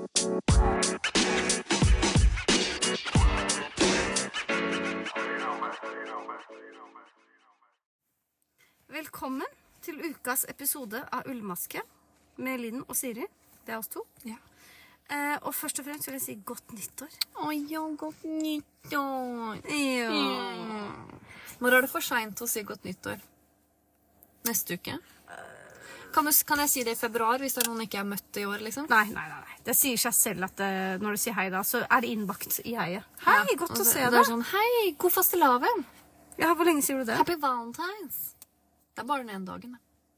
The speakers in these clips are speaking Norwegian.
Velkommen til ukas episode av Ullmaske med Linn og Siri. Det oss to. Ja. Og først og fremst vil jeg si godt nyttår. Ja, godt nyttår. Ja. Når det for sent å si godt nyttår? Neste uke? Kan jeg si det i februar hvis det noen ikke har møtt i år, liksom? Nei. Det sier seg selv at når du sier hei da, så det innbakt i heiet. Hei, godt å se deg. Det sånn, hei, god fastelavn. Ja, hvor lenge sier du det? Happy Valentines. Det bare den ene dagen.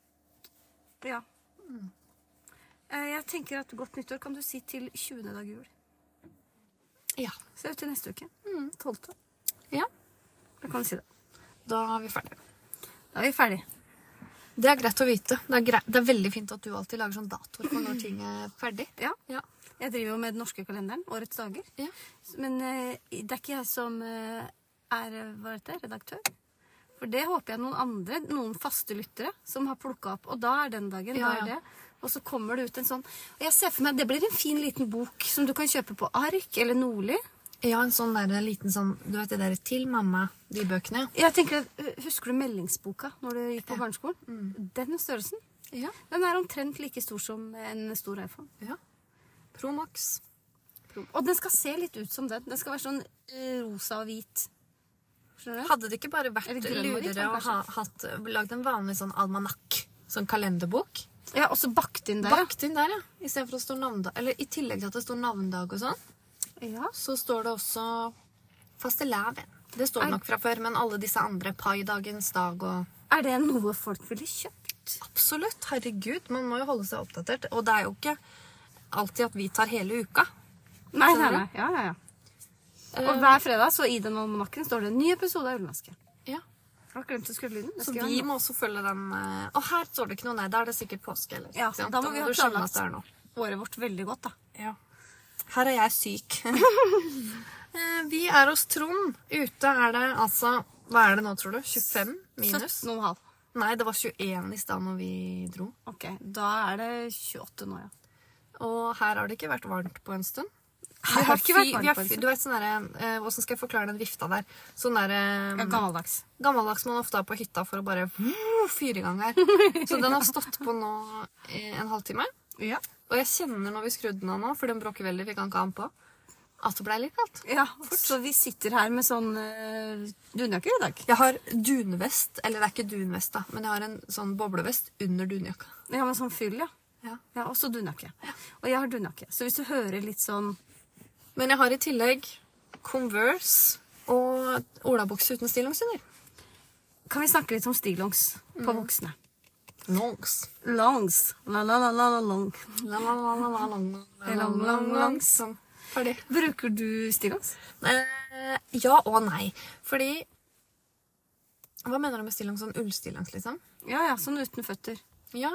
Ja. Jeg tenker at godt nyttår kan du si til 20. dag jul. Ja. Så til neste uke. 12. Ja. Da kan du si det. Da er vi ferdige. Da er vi ferdige. Det er greit å vite. Det er veldig fint at du alltid lager sånn datoer for når ting er ferdig. Ja. Jeg driver jo med den norske kalenderen, årets dager. Ja. Men det er ikke jeg som redaktør. For det håper jeg noen faste lyttere som har plukket opp. Og da er den dagen, da er det. Og så kommer det ut en sånn. Og jeg ser for meg, det blir en fin liten bok som du kan kjøpe på Ark eller Nordli. Ja, en sånn der liten sånn, du vet det der til mamma, de bøkene. Jeg tenker, husker du meldingsboka når du gikk på barneskolen? Den størrelsen. Ja. Den er omtrent like stor som en stor iPhone. Ja. Pro Max. Og den skal se litt ut som den. Den skal være sånn rosa og hvit. Skjønner du? Hadde det ikke bare vært lurere å lagd en vanlig sånn almanakk, sånn kalenderbok? Ja, og så bakt inn der. Bakt inn der, ja. I stedet for å stå navndag, eller i tillegg til at det står navndag og sånn, så står det også fastelavn. Det står nok fra før, men alle disse andre, paidagens dag og... Er det noe folk ville kjøpt? Absolutt, herregud. Man må jo holde seg oppdatert. Og det er jo ikke alltid at vi tar hele uka. Nei. Ja. Og hver fredag, så i den almanakken, står det en ny episode av Ullmaske. Ja. Jeg har glemt å skru lyden. Så vi må også følge den... Og her står det ikke noe, nei. Da er det sikkert påske, eller? Ja, da må vi ha planlagt året vårt veldig godt, da. Ja. Her er jeg syk. Vi er hos Trond. Ute er det altså... Hva er det nå, tror du? 25 minus? 17,5. Nei, det var 21 i stedet når vi dro. Ok, da er det 28 nå, ja. Og her har det ikke vært varmt på en stund. Her har det ikke vært varmt på en stund. Du vet sånn der... hvordan skal jeg forklare den vifta der? Sånn der... Ja, gammeldags. Gammeldags man ofte har på hytta for å bare fyre i gang her. Så den har stått på nå en halvtime. Ja. Og jeg kjenner når vi skrudde den av nå, for den bråker veldig, vi kan ikke ha den på, at det ble litt kaldt. Ja, så vi sitter her med sånn dunjakker i dag. Jeg har dunvest, eller det er ikke dunvest da, men jeg har en sånn boblevest under dunjakka. Ja, med sånn fyll, ja. Ja. Ja, også dunjakke. Og jeg har dunjakke, så hvis du hører litt sånn... Men jeg har i tillegg Converse og olabukse uten stillongsunder. Kan vi snakke litt om stillongs på voksne? Longs. Longs. Long. Longs. Sånn. Ferdig. Bruker du stillongs? Ja og nei. Fordi... Hva mener du med stillongs? Sånn ullstillongs, liksom? Ja, sånn uten føtter. Ja.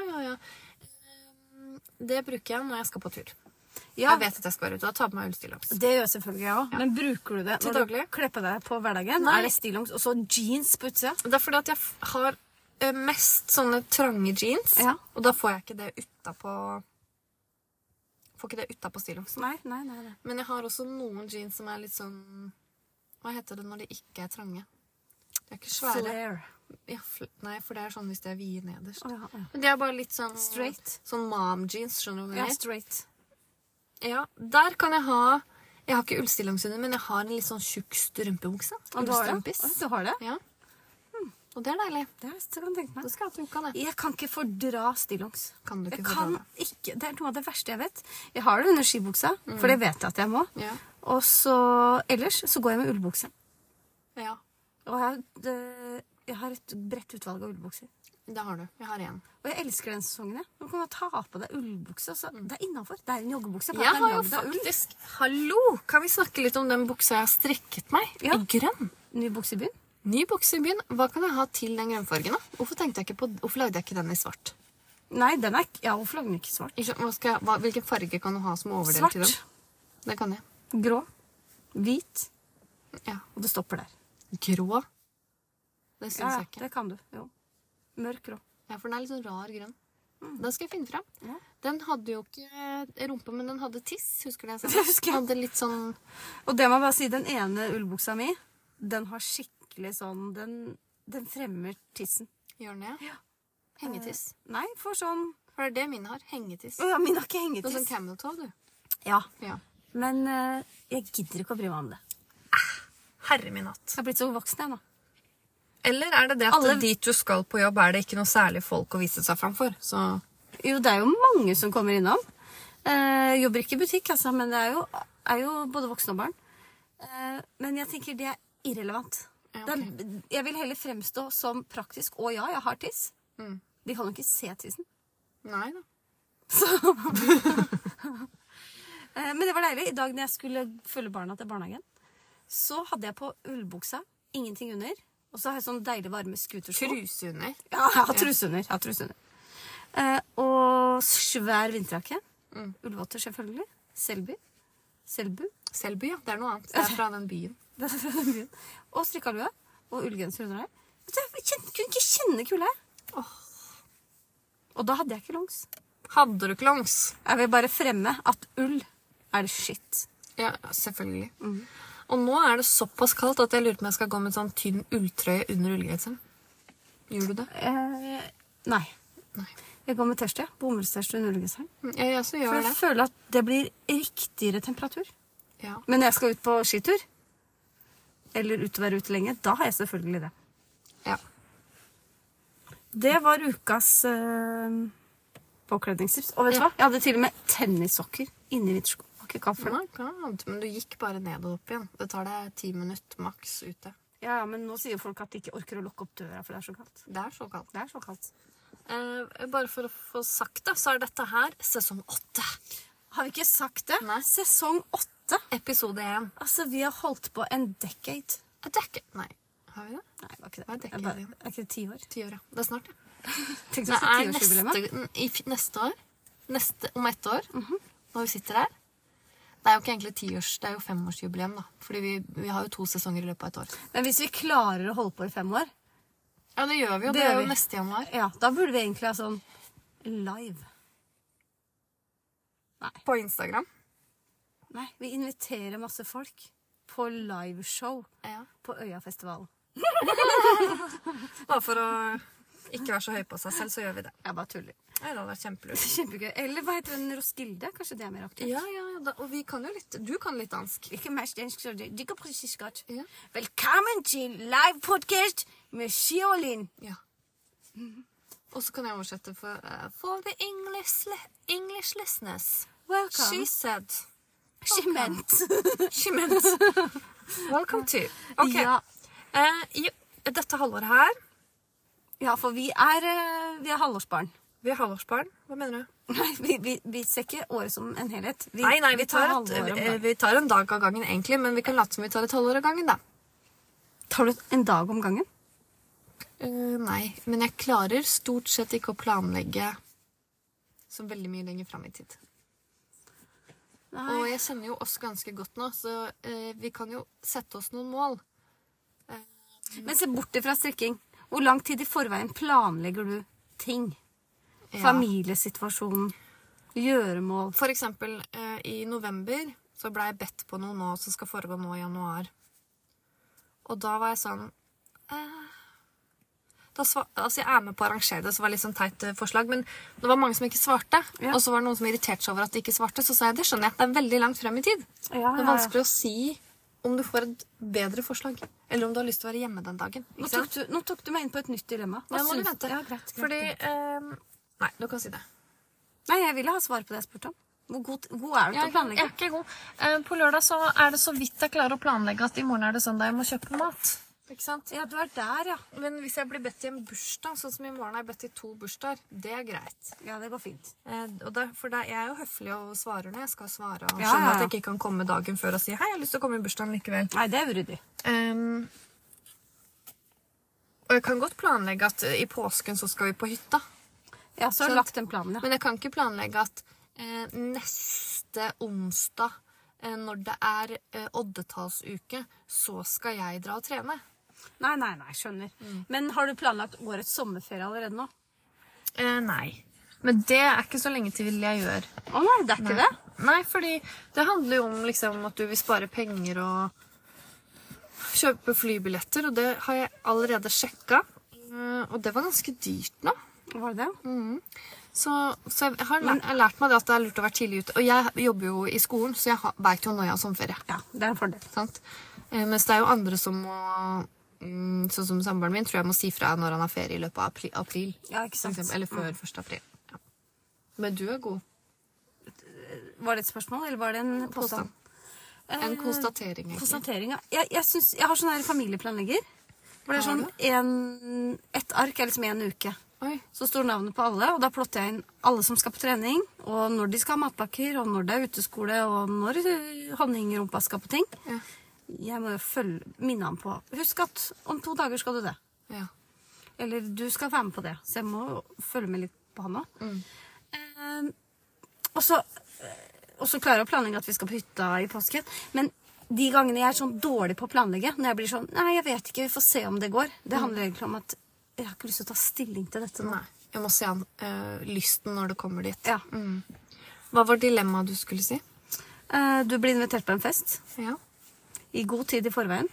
Det bruker jeg når jeg skal på tur. Ja. Jeg vet at jeg skal være ute og ta på meg ullstillongs. Det gjør jeg selvfølgelig jeg også. Men bruker du det til daglig? Kle på deg på hverdagen? Nei. Er det stillongs og så jeans på utsida? Det er fordi at jeg har mest sånne trange jeans, og da får jeg ikke det utapå... Får ikke det utapå stillongsen. Nei. Men jeg har også noen jeans som er litt sånn... Hva heter det når de ikke er trange? De er ikke svære. Flare. Ja, nei, for det er sånn hvis det er vide nederst. Ja. Men de er bare litt sånn... Straight. Sånn mom jeans, skjønner du hva jeg? Ja, straight. Ja, der kan jeg ha... Jeg har ikke ullstillongsunder, men jeg har en litt sånn tjukk strømpebukse. Og du har det? Du har det? Ja. Og det er deilig. Det kan jeg tenke meg. Det skal jeg ha det. Jeg kan ikke fordra stillongs. Kan du ikke fordra det? Ikke. Det er noe av det verste jeg vet. Jeg har det under skibuksa, for det vet jeg at jeg må. Ja. Og så ellers så går jeg med ullbukse. Ja. Og jeg har et bredt utvalg av ullbukser. Det har du. Jeg har en. Og jeg elsker den sesongen. Du kan ta på deg ullbukse. Så det er innenfor. Det er en joggebukse. Jeg har jo faktisk... Hallo! Kan vi snakke litt om den buksa jeg har strekket meg? I grønn. Ny bukse i byen? Ny bukse i byen. Hva kan jeg ha til den grønnfargen da? Hvorfor lagde jeg ikke den i svart? Nei, den er... Ja, hvorfor lagde den ikke svart? Hvilken farge kan du ha som overdel til den? Svart. Det kan jeg. Grå. Hvit. Ja. Og det stopper der. Grå? Det synes jeg ikke. Det kan du. Jo. Mørk grå. Ja, for den er litt sånn rar grønn. Da skal jeg finne frem. Ja. Den hadde jo ikke rumpe, men den hadde tiss, husker du det? Det husker jeg. Hadde litt sånn... Og det må jeg bare si, den ene ullbuksa mi, den har skikkelig sånn, den fremmer tissen. Gjør den det? Ja. Hengetiss. Nei, for sånn... For det er det min har, hengetiss. Ja, min har ikke Det er hengetiss. sånn camel-toe, du. Ja, Ja. men jeg gidder ikke å bry meg om det. Herre min hatt. Jeg har blitt så voksen jeg nå. Eller er det det at Alle- dit du skal på jobb, er det ikke noe særlig folk å vise seg framfor? Så... Jo, det er jo mange som kommer innom. Jobber ikke i butikk, altså, men det er jo både voksne og barn. Men jeg tenker det er irrelevant. Ja, Det er, jeg vil heller fremstå som praktisk, og ja, jeg har tiss. De kan jo ikke se tissen. Nei da. Men det var deilig. I dag når jeg skulle følge barna til barnehagen, så hadde jeg på ullbuksa, ingenting under, og så har jeg sånn deilig varme skutersko. Truse under. Ja, jeg har truse under. Jeg har truse under. Og svær vinterjakke. Ullvotter, selvfølgelig. Selbu. Selby, ja. Det er noe annet. Det er fra den byen. Og strikkalue. Og ullgenser under der. Jeg kunne ikke kjenne kulde. Og da hadde jeg ikke longs. Hadde du ikke langs? Jeg vil bare fremme at ull er det shit. Ja, selvfølgelig. Og nå er det såpass kaldt at jeg lurer på om jeg skal gå med en sånn tynn ulltrøye under ullgenseren. Gjør du det? Nei. Nei. Jeg går med tørste. Bomullstørste under ullgenseren. Jeg også For gjør jeg det. føler at det blir riktigere temperatur. Ja. Men når jeg skal ut på skitur, eller ut og være ute lenge, da har jeg selvfølgelig det. Ja. Det var ukas påkledningstips. Og vet du hva? Jeg hadde til og med tennissokker inni vintersko. Var ikke kaldt for det. Men du gikk bare ned og opp igjen. Det tar deg 10 minutter maks ute. Ja, men nå sier folk at de ikke orker å lukke opp døra, for det er så kaldt. Det er så kaldt. Det er så kaldt. Bare for å få sagt det, så er dette her sesong 8. Har vi ikke sagt det? Nei. Sesong 8. Episode 1. Altså, vi har holdt på en decade. Nei, har vi det? Nei, det var ikke det. Hva er decade? Er ikke det 10 år? 10 år, ja. Det er snart, ja. Tenk Det deg så er 10-årsjubileet. neste år. Om 1 år, når vi sitter her. Det er jo ikke egentlig 10-års, det er jo 5-årsjubileum da. Fordi vi har jo 2 sesonger i løpet av 1 år. Men hvis vi klarer å holde på i 5 år, Ja, det gjør vi jo. Det gjør er jo vi. neste januar. ja, da burde vi egentlig ha sånn live. På Instagram. Nei, vi inviterer masse folk på liveshow Ja. på Øyafestivalen. Bare for å ikke være så høy på seg selv, så gjør vi det. Jeg bare tuller. Ja, det hadde vært kjempelurt. Kjempegøy. Eller hva heter den? Roskilde? Kanskje det er mer aktivt? Ja, og vi kan jo litt. Du kan litt dansk. Ikke mest dansk, så det går precis godt. Ja. Velkommen til live podcast med Shiolin. Ja. Og så kan jeg oversette for the English listeners. Welcome. She said. She meant. She meant. Welcome to. Ok. Ja. Dette halvåret her, Ja, for vi er halvårsbarn. vi er halvårsbarn. Hva mener du? Nei, vi ser ikke året som en helhet. Nei, vi tar halvåret om gangen. vi tar en dag av gangen egentlig, men vi kan late som vi tar et halvår av gangen da. Tar du en dag om gangen? Nei, men jeg klarer stort sett ikke å planlegge så veldig mye lenger frem i tid. Og jeg kjenner jo oss ganske godt nå, så vi kan jo sette oss noen mål. Men se bort fra strikking. Hvor lang tid i forveien planlegger du ting? Ja. Familiesituasjonen, gjøremål. For eksempel i november så ble jeg bedt på noe nå som skal foregå nå i januar. Og da var jeg sånn... jeg er med på å arrangere det, så var det litt sånn teit forslag, men det var mange som ikke svarte. Ja. Og så var det noen som irriterte seg over at de ikke svarte, så sa jeg, det skjønner jeg, det er veldig langt frem i tid. Det er vanskelig å si om du får et bedre forslag, eller om du har lyst til å være hjemme den dagen. Nå tok du meg inn på et nytt dilemma. Ja, må du vente. Ja, greit. Fordi, nei, du kan si det. Nei, jeg ville ha svar på det jeg spurte om. Hvor god er du til å Jeg planlegge? er ikke god. På lørdag så er det så vidt jeg klarer å planlegge at i morgen er det søndag jeg må kjøpe mat. Ikke sant? Ja, du er der, ja. Men hvis jeg blir bedt i en bursdag, sånn som i morgen er jeg bedt i 2 bursdager, det er greit. Ja, det går fint. Jeg er jo høflig og svarer når jeg skal svare, og Ja, skjønner ja. at jeg ikke kan komme dagen før og si, hei, jeg har lyst til å komme i bursdagen likevel. Nei, det er uryddig. Og jeg kan godt planlegge at i påsken så skal vi på hytta. Ja, så har du lagt den planen, ja. Men jeg kan ikke planlegge at neste onsdag, når det er oddetallsuke, så skal jeg dra og trene. Nei, skjønner. Men har du planlagt årets sommerferie allerede nå? Nei. Men det ikke så lenge til jeg gjør. Å nei, det ikke det? Nei, fordi det handler jo om liksom, at du vil spare penger og kjøpe flybilletter, og det har jeg allerede sjekket. Og det var ganske dyrt nå. Var det det? Så jeg har lært meg det at det lurt å være tidlig ute. Og jeg jobber jo i skolen, så jeg vet jo når jeg har sommerferie. Ja, det en fordel. Sant? Mens det jo andre som må, sånn som samboeren min, tror jeg må si fra når han har ferie i løpet av april. Ja, ikke sant. Eller før 1. april. Ja. Men du god. Var det et spørsmål, eller var det en påstand? En konstatering, egentlig. Konstatering, ja. Jeg har sånn her familieplanlegger. Hvor det sånn et ark liksom 1 uke. Oi. Så står navnet på alle, og da plotter jeg inn alle som skal på trening, og når de skal ha matpakker, og når det uteskole, og når honning i rumpa skal på ting. Ja. Jeg må jo minne han på. Husk at om 2 dager skal du det. Ja. Eller du skal være med på det. Så jeg må følge med litt på han også. Og så klarer jeg å planlegge at vi skal på hytta i påsken. Men de gangene jeg sånn dårlig på å planlegge, når jeg blir sånn, nei, jeg vet ikke, vi får se om det går. Det handler egentlig om at jeg har ikke lyst til å ta stilling til dette nå. Nei, jeg må se an lysten når det kommer dit. Ja. Hva var dilemmaet du skulle si? Du blir invitert på en fest. Ja. I god tid i forveien.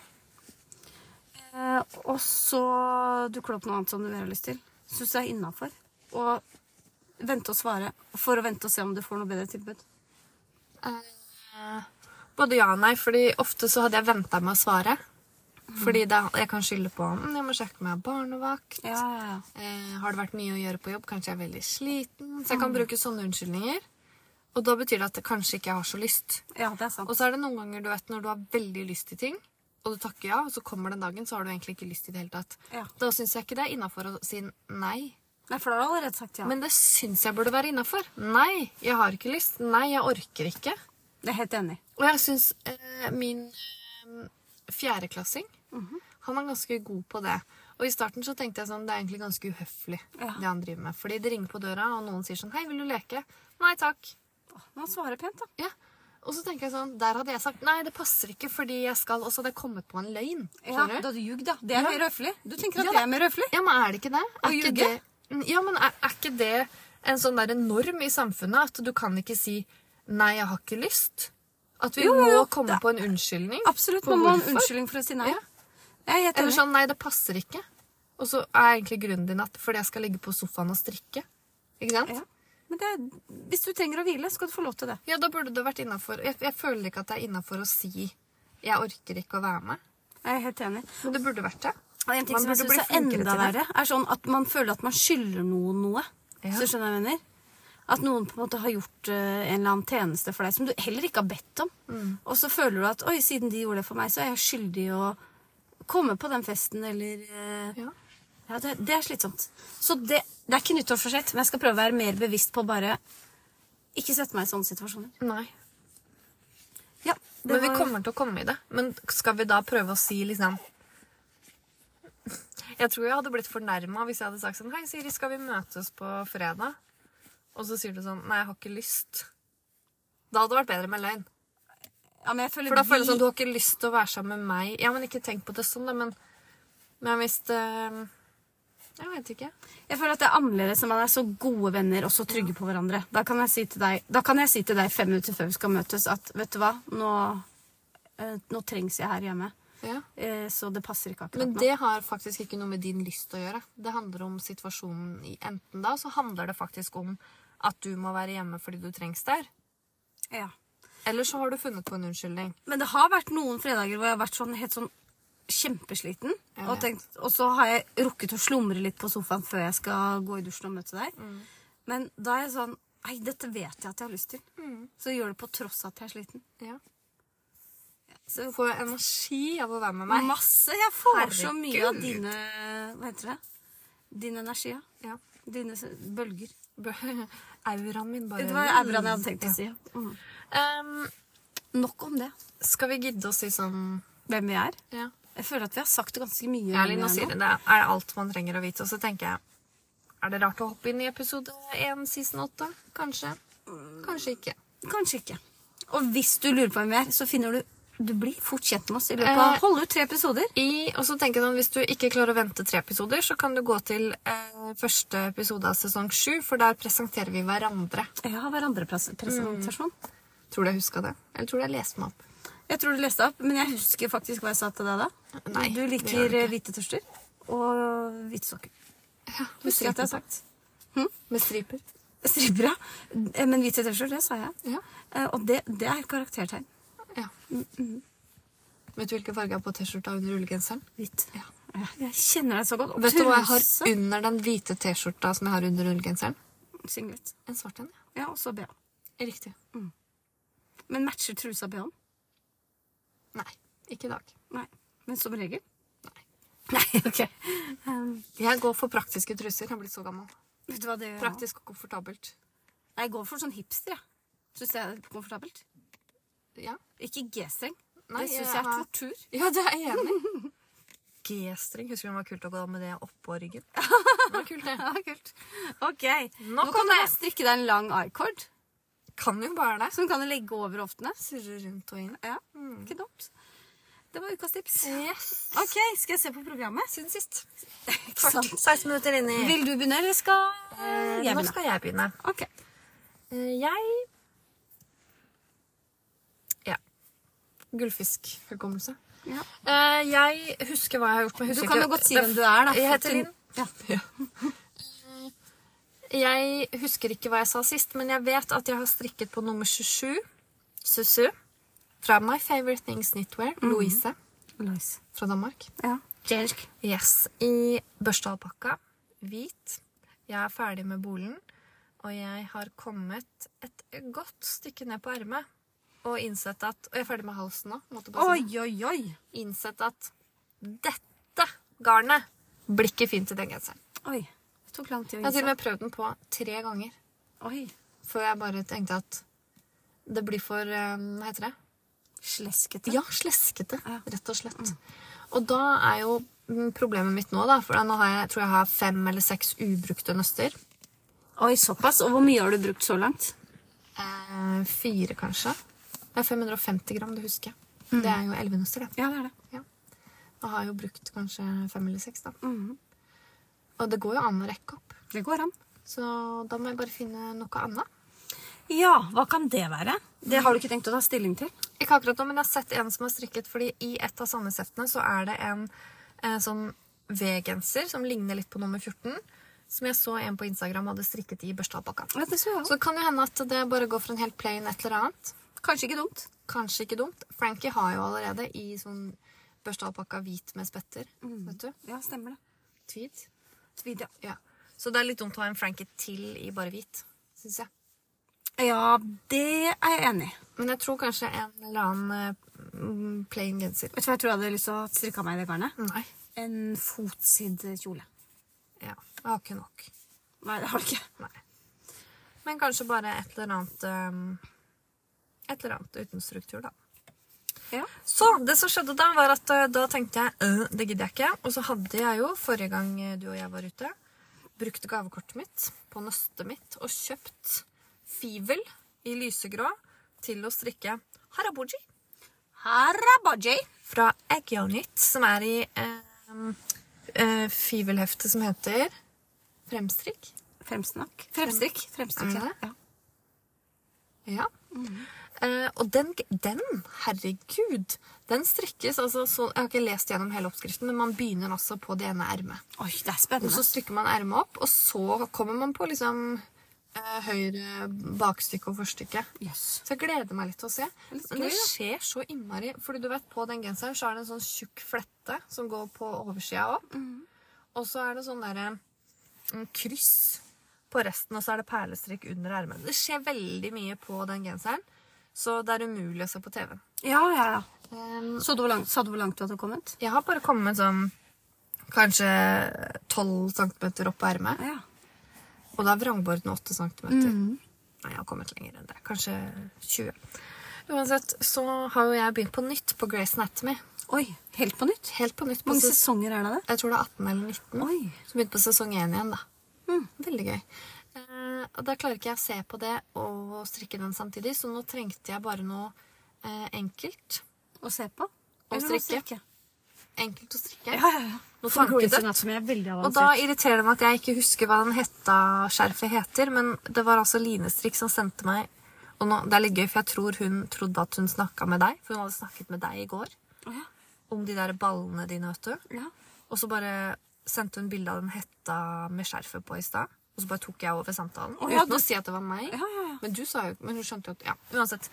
Og så dukker det opp noe annet som du vil ha lyst til. Synes jeg innenfor. Og vente og svare. For å vente og se om du får noe bedre tilbud. Både ja og nei, fordi ofte så hadde jeg ventet med å svare. Fordi jeg kan skylde på jeg må sjekke om jeg har barnevakt. Ja. Har det vært mye å gjøre på jobb? Kanskje jeg er veldig sliten. Så jeg kan bruke sånne unnskyldninger. Og da betyr det at jeg kanskje ikke har så lyst. Ja, det er sant. Og så det noen ganger, du vet, når du har veldig lyst til ting, og du takker ja, og så kommer den dagen, så har du egentlig ikke lyst i det hele tatt. Ja. Da synes jeg ikke det innenfor å si nei. Nei, for da har du allerede sagt ja. Men det synes jeg burde være innenfor. Nei, jeg har ikke lyst. Nei, jeg orker ikke. Det er helt enig. Og jeg synes min fjerdeklassing, han er ganske god på det. Og i starten så tenkte jeg sånn, det er egentlig ganske uhøflig det han driver med. Fordi det ringer på døra, og noen sier sånn, hei, vil du leke? Nei, takk. Man svarer pent, da. Ja. Og så tenker jeg sånn, der hadde jeg sagt, nei, det passer ikke fordi jeg skal, og så hadde jeg kommet på en løgn. Ja, da du ljug, da. Det er mer høflig. Du tenker at det er mer høflig? Ja, men det ikke det? Å ljuge? Ja, men ikke det en sånn der norm i samfunnet, at du kan ikke si, nei, jeg har ikke lyst? At vi må komme på en unnskyldning? Absolutt, man må ha en unnskyldning for å si nei. Ja. Eller sånn, nei, det passer ikke. Og så egentlig grunnen din at fordi jeg skal ligge på sofaen og strikke. Ikke sant? Ja. Men hvis du trenger å hvile, skal du få lov til det. Ja, da burde det vært innenfor. Jeg føler ikke at det er innenfor å si jeg orker ikke å være med. Jeg er helt enig. Men det burde vært det. Og en ting som jeg synes er enda verre, er sånn at man føler at man skylder noe. Ja. Så skjønner jeg mener. At noen på en måte har gjort en eller annen tjeneste for deg som du heller ikke har bedt om. Og så føler du at, oi, siden de gjorde det for meg, så er jeg skyldig å komme på den festen, eller... Ja, det er slitsomt. Så det er ikke nyttårsforsett, men jeg skal prøve å være mer bevisst på bare ikke sette meg i sånne situasjoner. Nei. Ja, men vi kommer til å komme i det. Men skal vi da prøve å si liksom... Jeg tror jeg hadde blitt fornærmet hvis jeg hadde sagt sånn, hei Siri, skal vi møtes på fredag? Og så sier du sånn, nei, jeg har ikke lyst. Da hadde det vært bedre med løgn. Ja, men jeg føler for da føler jeg sånn, du har ikke lyst til å være sammen med meg. Ja, men ikke tenk på det sånn, men hvis det... Jeg vet ikke. Jeg føler at det er annerledes når man er så gode venner og så trygge på hverandre. Da kan jeg si til deg 5 minutter før vi skal møtes at, vet du hva, nå trengs jeg her hjemme. Ja. Så det passer ikke akkurat nå. Men det har faktisk ikke noe med din lyst å gjøre. Det handler om situasjonen i enten da, så handler det faktisk om at du må være hjemme fordi du trengs der. Ja. Eller så har du funnet på en unnskyldning. Men det har vært noen fredager hvor jeg har vært sånn helt sånn kjempesliten, og så har jeg rukket å slumre litt på sofaen før jeg skal gå i dusjen og møte deg. Men da er jeg sånn, nei, dette vet jeg at jeg har lyst til. Så jeg gjør det på tross at jeg er sliten. Ja. Så får jeg energi av å være med meg. Masse, jeg får så mye av dine, hva heter det? Din energi, ja. Dine bølger. Auraen min bare... Det var auraen jeg hadde tenkt å si. Nok om det. Skal vi gidde å si sånn... Hvem vi er? Ja. Jeg føler at vi har sagt ganske mye. Ja, Lina sier det. Det er alt man trenger å vite. Og så tenker jeg, er det rart å hoppe inn i episode 1, season 8? Kanskje. Kanskje ikke. Kanskje ikke. Og hvis du lurer på hvem vi er, så finner du blir fort kjent med oss i løpet av holde ut 3 episoder. Og så tenker jeg sånn, hvis du ikke klarer å vente 3 episoder, så kan du gå til første episode av sesong 7, for der presenterer vi hverandre. Ja, hverandre-presentasjon. Tror du jeg husket det? Eller tror du jeg leste meg opp? Jeg tror du leste opp, men jeg husker faktisk hva jeg sa til deg da. Nei, du det gjør liker du ikke. hvite tørster og hvite sokker. Ja, Husker jeg at jeg har sagt. Med striper. Striper, ja. Men hvite tørster, det sa jeg. Ja. Og det er et karaktertegn. Ja. Vet du hvilken farge jeg har på t-skjorta under rullegenseren? Hvit. Ja. Jeg kjenner deg så godt. Og Vet du hva jeg har truse. under den hvite t-skjorta som jeg har under rullegenseren? Singlet. En svart en, ja. Ja, og så BH. Riktig. Men matcher trusa BH-en? Nei, ikke i dag. Nei. Men som regel? Nei. Nei, ok. Jeg går for praktiske truser. Jeg har blitt så gammel. Vet du hva det gjør? Praktisk og komfortabelt. Jeg går for sånn hipster, jeg. Synes det er komfortabelt. Ja. Ikke G-streng. Nei, Det synes jeg er tortur. Ja, det er jeg enig i. G-streng. Husker du det var kult å gå med det oppå ryggen? Det var kult, det. Ja, kult. Ok. Nå Nok kan om du det. bare strikke deg en lang i-cord, Kan jo bare det. som kan du legge over hoftene. Surre rundt og inn. Ja, ikke dumt. Det var ukas tips. Yes. Ok, skal jeg se på programmet? Siden sist. Ikke sant? 16 minutter inn i... Vil du begynne, eller skal jeg Nå begynne? skal jeg begynne. Ok. Ja. Gullfisk-hukommelse. Ja. Jeg husker hva jeg har gjort, men jeg Du husker kan ikke... jo godt si hvem du er, da. Jeg heter Linn. Ja. Jeg husker ikke hva jeg sa sist, men jeg vet at jeg har strikket på nummer 27, Susu, fra My Favorite Things Knitwear, Louise, Nice. fra Danmark. Ja. Jensk. Yes, i børstealpakka, hvit. Jeg er ferdig med bolen, og jeg har kommet et godt stykke ned på ermet, og innsett at, og jeg er ferdig med halsen nå, måtte bare si det. Oi, oi, oi. Innsett at dette garnet blir ikke fint i den genseren. Oi. Det tok lang tid å Jeg har til og innse. med prøvd den på 3 ganger, Oi. før jeg bare tenkte at det blir for, hva heter det? Sleskete. Ja, sleskete, Ja. rett og slett. Og da er jo problemet mitt nå da, for nå har jeg, tror jeg har 5 eller 6 ubrukte nøster. Oi, såpass. Og hvor mye har du brukt så langt? 4 kanskje. Det er 550 gram, det husker jeg. Det er jo 11 nøster, det. Ja, det er det. Jeg har jo brukt kanskje 5 eller 6 da. Og det går jo an å rekke opp. Det går an. Så da må jeg bare finne noe annet. Ja, hva kan det være? Det har du ikke tenkt å ta stilling til? Ikke akkurat nå, men jeg har sett en som har strikket, fordi i et av Sandnes-heftene så er det en sånn V-genser som ligner litt på nummer 14, som jeg så en på Instagram hadde strikket i børstealpakka. Ja, det så jeg også. Så det kan jo hende at det bare går for en helt plain et eller annet. Kanskje ikke dumt. Kanskje ikke dumt. Frankie har jo allerede i sånn børstealpakka hvit med spetter, vet du? Ja, stemmer det. Tweed. Tweed, ja. Ja. Så det er litt dumt å ha en Frankie til i bare hvit, synes jeg. Ja, det er jeg enig i. Men jeg tror kanskje en eller annen plain genser. Vet du hva jeg tror jeg hadde lyst til å strikke av meg i det garnet? Nei. En fotsid kjole. Ja, jeg har ikke nok. Nei, det har du ikke. Nei. Men kanskje bare et eller annet uten struktur, da. Ja. Så det som skjedde da, var at da tenkte jeg, det gidder jeg ikke. Og så hadde jeg jo, forrige gang du og jeg var ute, brukt gavekortet mitt på nøstet mitt og kjøpt fivel i lysegrå til å strikke Harabuji Harabaji. fra Eggionit, som er i fivelheftet som heter Fremstrikk. Fremsnakk. Fremstrikk. Fremstrikk, Er det? ja. Ja. Og den, herregud, den strikkes, altså, så, jeg har ikke lest gjennom hele oppskriften, men man begynner også på det ene ermet. Oi, det er Og spennende. så strikker man ermet opp, og så kommer man på liksom høyre bakstykke og forstykke. Yes. Så jeg gleder meg litt til å se. Litt Men det gøy, da. skjer så innmari, fordi du vet, på den genseren så er det en sånn tjukk flette som går på oversida opp. Og så er det sånn der en kryss på resten, og så er det perlestrikk under ermet. Det skjer veldig mye på den genseren, så det er umulig å se på TV. Ja, ja, ja. Så du hvor langt du hadde kommet? Jeg har bare kommet sånn kanskje 12 cm opp på ermet, Ja. og da er vrangborden 8 cm. Nei, jeg har kommet lenger enn det. Kanskje 20. Uansett, så har jo jeg begynt på nytt på Grey's Anatomy. Oi, helt på nytt? Helt på nytt. Hvor mange sesonger er det? Jeg tror det er 18 eller 19. Oi. Så begynte på sesong 1 igjen, da. Veldig gøy. Og da klarer ikke jeg å se på det og strikke den samtidig, så nå trengte jeg bare noe enkelt Å se på? å Eller å strikke. enkelt å strikke. Ja. Noe For Grey's tankete. Anatomy er veldig Og da avansert. irriterer det meg at jeg ikke husker hva den skjerfet heter, men det var altså Linestrikk som sendte meg, og nå, det er litt gøy, for jeg tror hun trodde at hun snakket med deg, for hun hadde snakket med deg i går, om de der ballene dine, vet du. Ja. Og så bare sendte hun bilde av den hetta med skjerfet på i stad, og så bare tok jeg over samtalen, Å, ja, uten å si at det var meg. Ja. Men du sa jo, men hun skjønte jo at, ja, uansett.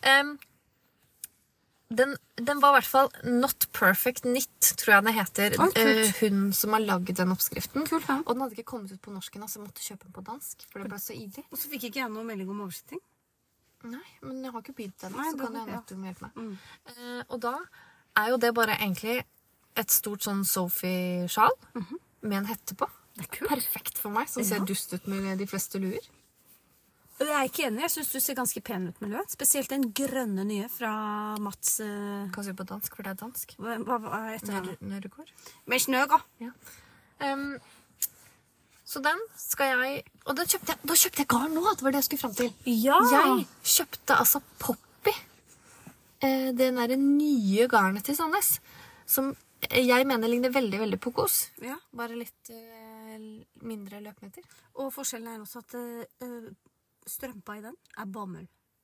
Den var i hvert fall Not Perfect Knit, tror jeg det heter. Oi, kult. Hun som har laget den oppskriften. Kult, ja. Og den hadde ikke kommet ut på norsken, så jeg måtte kjøpe den på dansk, for det ble så ivrig. Og så fikk ikke jeg noe melding om oversetting. Nei, men jeg har ikke begynt ennå, Nei, så det kan var- jeg ja. at du må hjelpe meg. Og da er jo det bare egentlig et stort sånn Sophie-sjal med en hette på. Det er kult. Perfekt for meg, som ser dust ut med de fleste luer. Jeg er ikke enig. Jeg synes du ser ganske pen ut med lø. Spesielt den grønne nye fra Mats... Kan si på dansk, for det er dansk. Hva heter det? Nørregård. Med snøga. Ja. Så den skal jeg... Og da kjøpte jeg garn nå, det var det jeg skulle frem til. Ja. Jeg kjøpte altså Poppy. Det der nye garnet til Sandnes. Som jeg mener ligner veldig, veldig på kos. Ja. Bare litt mindre løpmeter. Og forskjellen er også at strømpa i den er bomull.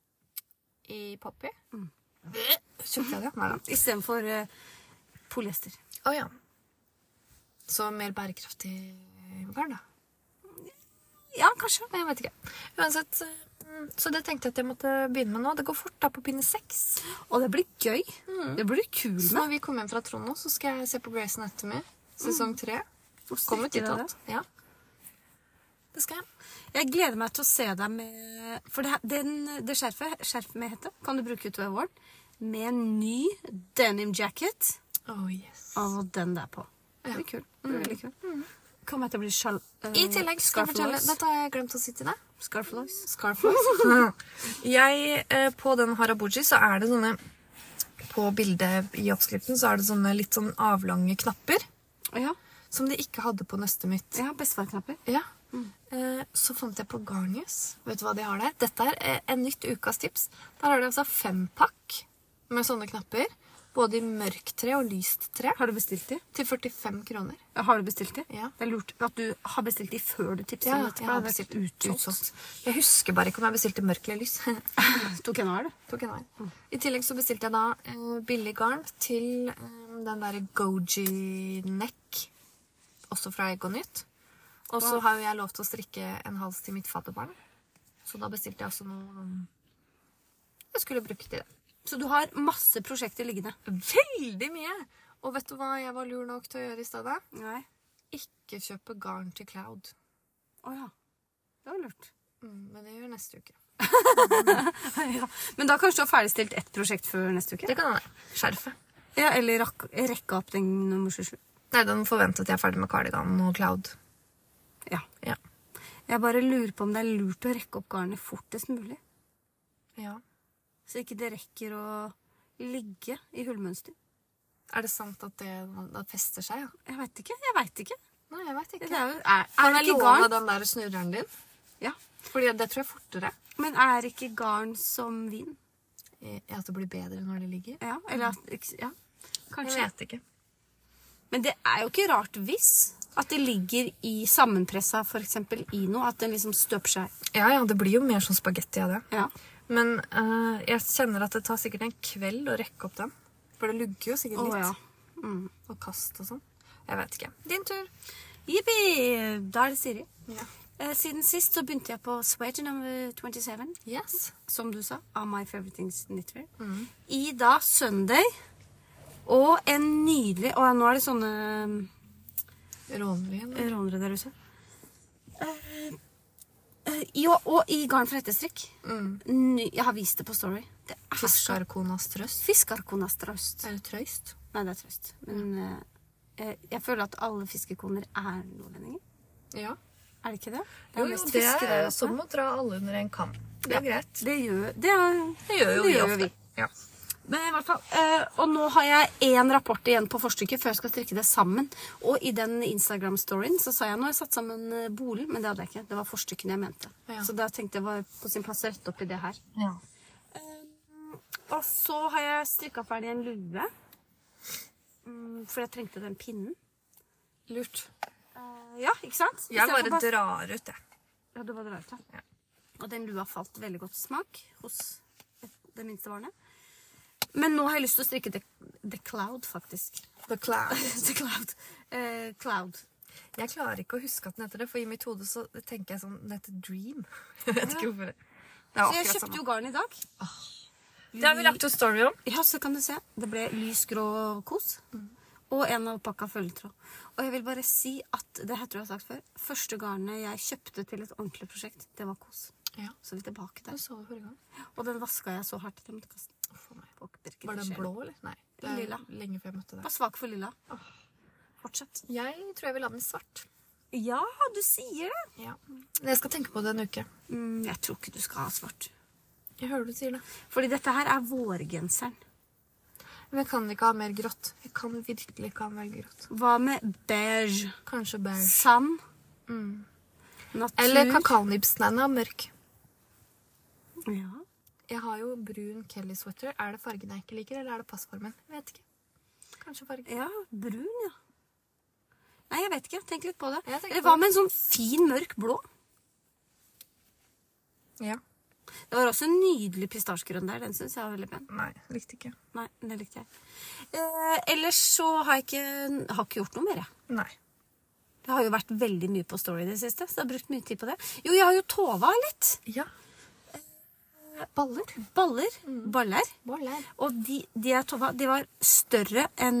I Poppy. Kjøpte jeg det? Nei da. I stedet for polyester. Åja. Så mer bærekraftig garn da. Ja, kanskje. Nei, jeg vet ikke. Uansett, så det tenkte jeg at jeg måtte begynne med nå. Det går fort da på pinne 6. Og det blir gøy. Det blir kul Så med. når vi kommer hjem fra Trond nå, så skal jeg se på Grey's Anatomy. Sesong 3. Kommer strikker dere titt ja. Det skal jeg. Jeg gleder meg til å se deg med... For det skjerf med hette, kan du bruke utover våren. Med en ny denim jacket. Oh, yes. Og den der på. Det blir kul. Det blir veldig kul. Kommer jeg til å bli I tillegg skal jeg fortelle, dette har jeg glemt å si til deg. Scarflois. Scarflois. På den Harabuji så er det sånne, på bildet i oppskriften så er det sånne litt sånn avlange knapper, Ja. som de ikke hadde på nøstet mitt. Ja, bestefar-knapper. Ja. Så fant jeg på Garnius. Vet du hva de har der? Dette er en nytt ukas tips. Der har de altså 5-pakk med sånne knapper. Både i mørkt tre og lyst tre. Har du bestilt de? Til 45 kroner. Ja, har du bestilt de? Ja. Det er lurt at du har bestilt de før du tipser Ja, om dette. jeg har for det bestilt er utsolgt. Jeg husker bare ikke om jeg bestilte mørk eller lys. Tok en av det. Tok en vei. I tillegg så bestilte jeg da billig garn til den der Goji Neck. Også fra Egonytt. Og så har jo jeg lov til å strikke en hals til mitt fadderbarn. Så da bestilte jeg også noe jeg skulle bruke til det. Så du har masse prosjekter liggende? Veldig mye! Og vet du hva jeg var lur nok til å gjøre i stedet? Nei. Ikke kjøpe garn til Cloud. Åja. Det var lurt. Men det gjør jeg neste uke. Ja. Men da kanskje du har ferdigstilt ett prosjekt før neste uke? Det kan jeg. Skjerfet. Ja, eller rekke opp den nummer 27. Nei, den forventer at jeg er ferdig med cardigan og Cloud. Ja. Ja. Jeg bare lurer på om det er lurt å rekke opp garnet fortest mulig. Ja. Så ikke det rekker å ligge i hullmønster. Er det sant at det fester seg? Ja? Jeg vet ikke. Nei, jeg vet ikke. Det er, Kan det jeg ikke låne garn? den der snurreren din? Ja. Fordi det tror jeg er fortere. Men er ikke garn som vin? At det blir bedre når det ligger? Ja, eller at... Ja, kanskje. Jeg vet ikke. Men det er jo ikke rart hvis at det ligger i sammenpressa, for eksempel i noe, at den liksom støper seg. Ja, det blir jo mer sånn spagetti av det. Ja. Men jeg kjenner at det tar sikkert en kveld å rekke opp den. For det lugger jo sikkert litt. Ja. Og kast og sånn. Jeg vet ikke. Din tur. Jippi! Da er det Siri. Ja. Siden sist så begynte jeg på Sweater number 27. Yes. Som du sa, av My Favorite Things Knitwear. I da Sunday. Og en nydelig... Og nå er det sånne rånere der ute. Og i garn for etterstrikk. Jeg har vist det på story. Det er Fiskarkonas trøst. Fiskarkonas trøst. Er det trøst? Nei, det er trøst. Men jeg føler at alle fiskekoner er nordlendinger. Ja. Er det ikke det? Jo, mest det fiske der er oppe. som å dra alle under en kam. Det er greit. Det gjør vi jo ofte. Ja. Men i hvert fall, og nå har jeg en rapport igjen på forstykket før jeg skal strikke det sammen. Og i den Instagram-storyen så sa jeg nå har jeg satt sammen bolig, men det hadde jeg ikke. Det var forstykkene jeg mente. Ja. Så da tenkte jeg var på sin plass å rette opp i det her. Ja. Og så har jeg strikket ferdig en lue. for jeg trengte den pinnen. Lurt. Ja, ikke sant? Jeg bare drar ut det. Ja, du bare drar ut det. Ja. Og den lua falt veldig godt smak hos det minste barnet. Men nå har jeg lyst til å strikke The Cloud, faktisk. The Cloud. The Cloud. Cloud. Jeg klarer ikke å huske at den heter det, for i mitt hode så tenker jeg sånn, den heter Dream. Jeg vet ikke hvorfor det. Så jeg kjøpte jo garn i dag. Det har vi lagt ut story om. Ja, så kan du se. Det ble lysgrå kos. Og en alpakka følgetråd. Og jeg vil bare si at, det her tror jeg har sagt før, første garnet jeg kjøpte til et ordentlig prosjekt, det var kos. Ja. Så vi er tilbake der. Du så det forrige gang. Og den vasket jeg så hardt at jeg måtte kaste. Var den blå, eller? Nei, det er lilla. Lenge før jeg møtte deg. Var svak for lilla. Fortsett. Jeg tror jeg vil ha den i svart. Ja, du sier det. Ja. Jeg skal tenke på det en uke. Jeg tror ikke du skal ha svart. Jeg hører du sier det. Fordi dette her er vårgenseren. Men jeg kan ikke ha mer grått. Jeg kan virkelig ikke ha mer grått. Hva med beige? Kanskje beige. Sand? Natur? Eller kakaonibsen er mørk. Ja. Jeg har jo brun Kelly sweater. Er det fargen jeg ikke liker, eller er det passformen? Jeg vet ikke. Kanskje fargen. Ja, brun, ja. Nei, jeg vet ikke. Tenk litt på det. Eller hva med en sånn fin, mørk blå? Ja. Det var også en nydelig pistasjegrønn der. Den synes jeg var veldig pen. Nei, likte ikke. Nei, det likte jeg. Ellers så har jeg ikke gjort noe mer, jeg. Nei. Det har jo vært veldig mye på story det siste, så jeg har brukt mye tid på det. Jo, jeg har jo tova litt. Ja. Baller. Baller. Og de jeg tova, de var større enn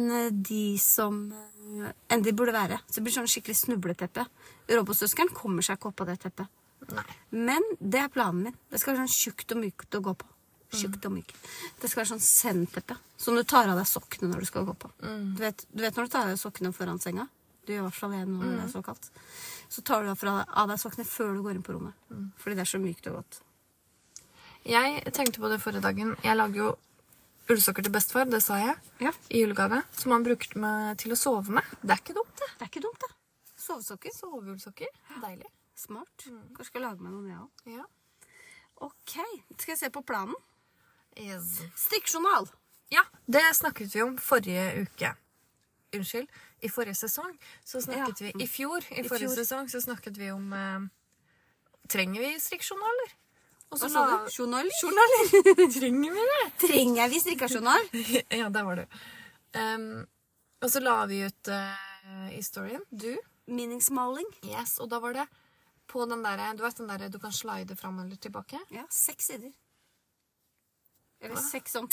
de burde være. Så det blir sånn skikkelig snubleteppe. Robotsøskeren kommer seg ikke opp på det teppet. Nei. Men det er planen min. Det skal være sånn tjukt og mykt å gå på. Tjukt og mykt. Det skal være sånn sendteppe, som du tar av deg sokkene når du skal gå på. Du vet når du tar av deg sokkene foran senga? Du gjør i hvert fall det når det er så kaldt. Så tar du av deg sokkene før du går inn på rommet. Fordi det er så mykt og godt. Jeg tenkte på det forrige dagen. Jeg lager jo ullsokker til bestefar, det sa jeg, i julegave, som han brukte til å sove med. Det er ikke dumt, det. Det er ikke dumt, det. Sovesokker. Soveullsokker. Deilig. Smart. Kanskje skal lage meg noen, jeg også. Ja. Ok, skal jeg se på planen? Yes. Strikkjournal. Ja, det snakket vi om forrige uke. Unnskyld, i forrige sesong så snakket vi, i forrige sesong så snakket vi om, trenger vi strikkjournaler? Og så journal? Trenger vi det? Trenger vi strikkjournal? Ja, der var du. Og så la vi ut historien. Du? Meningsmåling. Yes, og da var det på den der, du vet den der du kan slide frem eller tilbake? Ja, 6 sider. Eller 6 sånn.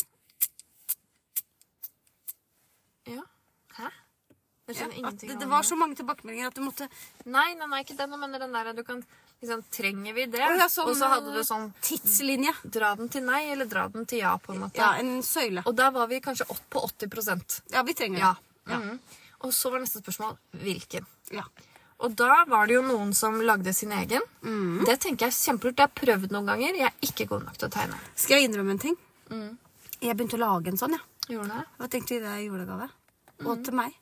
Ja. Hæ? Jeg skjønner ingenting. Det var så mange tilbakemeldinger at du måtte... Nei, ikke den. Jeg mener den der, du kan... Liksom, trenger vi det? Sånn, og så hadde du sånn tidslinje. Dra den til nei, eller dra den til ja, på en måte. Ja, en søyle. Og da var vi kanskje på 80%. Ja, vi trenger det. Ja. Og så var neste spørsmål, hvilken? Ja. Og da var det jo noen som lagde sin egen. Det tenker jeg kjempelurt. Jeg har prøvd noen ganger. Jeg er ikke god nok til å tegne. Skal jeg innrømme en ting? Jeg begynte å lage en sånn, ja. Gjorde det? Hva tenkte du i det julegave? Og til meg.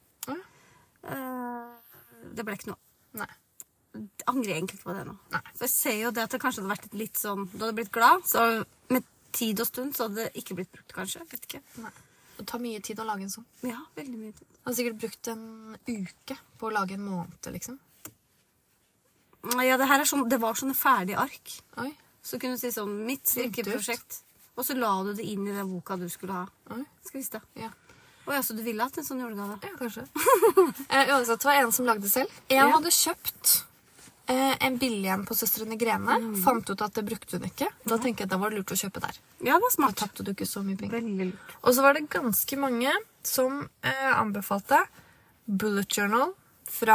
Det ble ikke noe. Nei. Jeg angrer egentlig ikke på det nå. Nei. For jeg ser jo det at det kanskje hadde vært litt sånn, du hadde blitt glad, så med tid og stund så hadde det ikke blitt brukt kanskje, vet ikke. Nei. Det tar mye tid å lage en sånn. Ja, veldig mye tid. Jeg har sikkert brukt en uke på å lage en måned, liksom. Ja, det her er sånn, det var sånne ferdige ark. Oi. Så kunne du si sånn, mitt strikkeprosjekt. Og så la du det inn i den boka du skulle ha. Oi. Skal vi se. Ja. Å ja, så du ville hatt en sånn julegave? Ja, kanskje. Uansett, det var en som lagde selv. Jeg hadde kjøpt en billig en på Søstrene Grene. Fant ut at det brukte hun ikke. Da tenker jeg at det var lurt å kjøpe der. Ja, det var smart. Da tappte du ikke så mye penger. Veldig lurt. Og så var det ganske mange som anbefalte Bullet Journal fra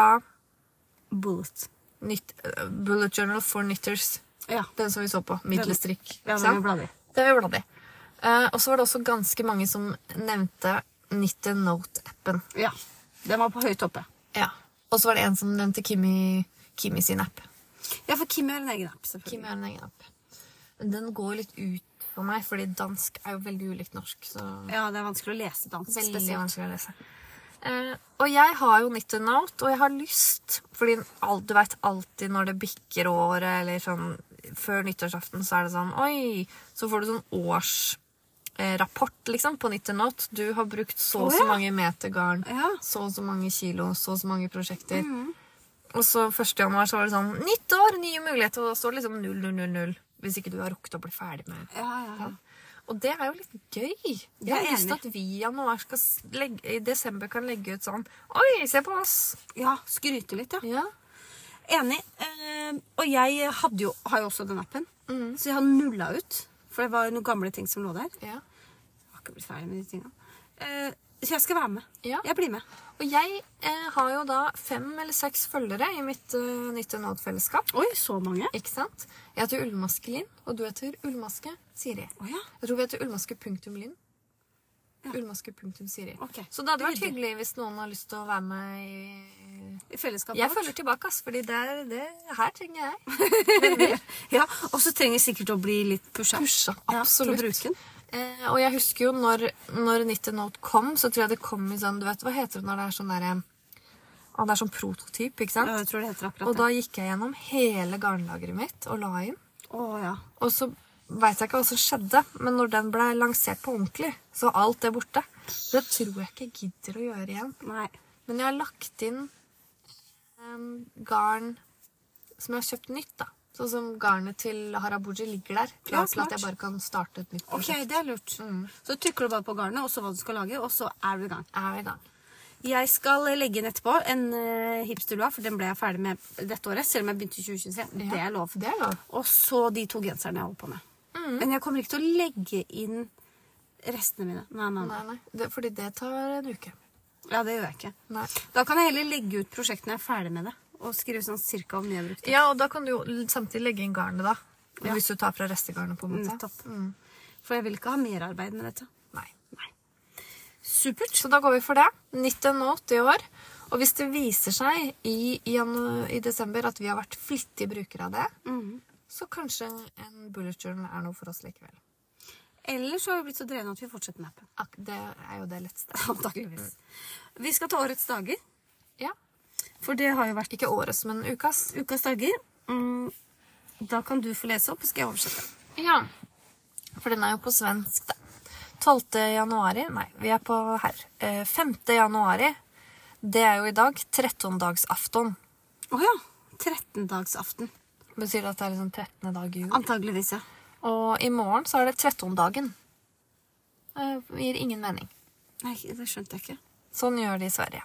Bullet Journal for Knitters. Ja. Den som vi så på. Middelstrikk. Ja, den er bladig. Det var bladig. Og så var det også ganske mange som nevnte Knit a Note-appen. Ja, den var på høyt oppe. Ja. Og så var det en som nevnte Kimi sin app. Ja, for Kimi har en egen app, selvfølgelig. Kimi har en egen app. Den går litt ut for meg, fordi dansk er jo veldig ulikt norsk. Så ja, det er vanskelig å lese dansk. Veldig spesielt. vanskelig å lese. Og jeg har jo Knit a Note, og jeg har lyst, fordi du vet alltid når det bikker året, eller sånn, før nyttårsaften, så er det sånn, oi, så får du sånn rapport liksom, på Nittenote. Du har brukt så mange meter garn, så mange kilo, så mange prosjekter. Og så 1. januar så var det sånn, nytt år, nye muligheter, og da står det liksom 0, hvis ikke du har rukket å bli ferdig med. Ja. Og det er jo litt gøy. Jeg har lyst til at vi i januar i desember kan legge ut sånn, oi, se på oss. Ja, skryte litt, ja. Enig. Og jeg har jo også den appen, så jeg har nullet ut. For det var noen gamle ting som lå der. Ja. Jeg har ikke blitt ferdig med de tingene. Så jeg skal være med. Ja. Jeg blir med. Og jeg har jo da 5 eller 6 følgere i mitt Nittenote-fellesskap. Oi, så mange. Ikke sant? Jeg heter Ullmaske Linn, og du heter Ullmaske Siri. Ja. Jeg tror vi heter Ullmaske.Linn. Ullmaske.Siri. Okay. Så det hadde vært hyggelig hvis noen har lyst til å være med i fellesskapet. Jeg følger tilbake, fordi det her trenger jeg. Ja, og så trenger jeg sikkert å bli litt pusha. Absolutt. Ja, og jeg husker jo når Nittenote kom, så tror jeg det kom i sånn, du vet hva heter det når det er sånn der, det er sånn prototyp, ikke sant? Ja, jeg tror det heter akkurat det. Og da gikk jeg gjennom hele garnlageret mitt og la inn. Ja. Og så vet jeg ikke hva som skjedde, men når den ble lansert på ordentlig, så var alt det borte. Det tror jeg ikke jeg gidder å gjøre igjen. Nei. Men jeg har lagt inn garn som jeg har kjøpt nytt, da. Sånn som garnet til Harabuji ligger der. Klart til at jeg bare kan starte et nytt prosjekt. Ok, det er lurt. Så trykker du bare på garnet, og så hva du skal lage, og så er du i gang. Jeg skal legge inn etterpå en hipsterlua, for den ble jeg ferdig med dette året, selv om jeg begynte i 2023. Ja, det er lov. Det er lov. Og så de 2 genserne jeg holder på med. Men jeg kommer ikke til å legge inn restene mine. Nei. Fordi det tar en uke. Ja, det gjør jeg ikke. Nei. Da kan jeg heller legge ut prosjektene når jeg er ferdig med det, og skrive sånn cirka om mye jeg har brukt det. Ja, og da kan du jo samtidig legge inn garnet da. Hvis du tar fra restegarnet på en måte. Topp. For jeg vil ikke ha mer arbeid med dette. Nei. Supert. Så da går vi for det. Nittenote i år. Og hvis det viser seg i desember at vi har vært flittige brukere av det, så kanskje en bullet journal er noe for oss likevel. Eller så har vi blitt så drevne at vi fortsetter med appen. Det er jo det letteste. Antakeligvis. Vi skal ta årets dager. Ja. For det har jo vært ikke årets, men ukas. Ukas dager. Da kan du få lese opp, og skal jeg oversette. Ja. For den er jo på svensk, da. 12. januari. Nei, vi er på her. 5. januari. Det er jo i dag 13-dagsafton. Åja. 13-dagsaften. Betyr det at det er liksom 13. dag i jul? Antageligvis, ja. Og i morgen så er det 13-dagen. Det gir ingen mening. Nei, det skjønte jeg ikke. Sånn gjør de i Sverige.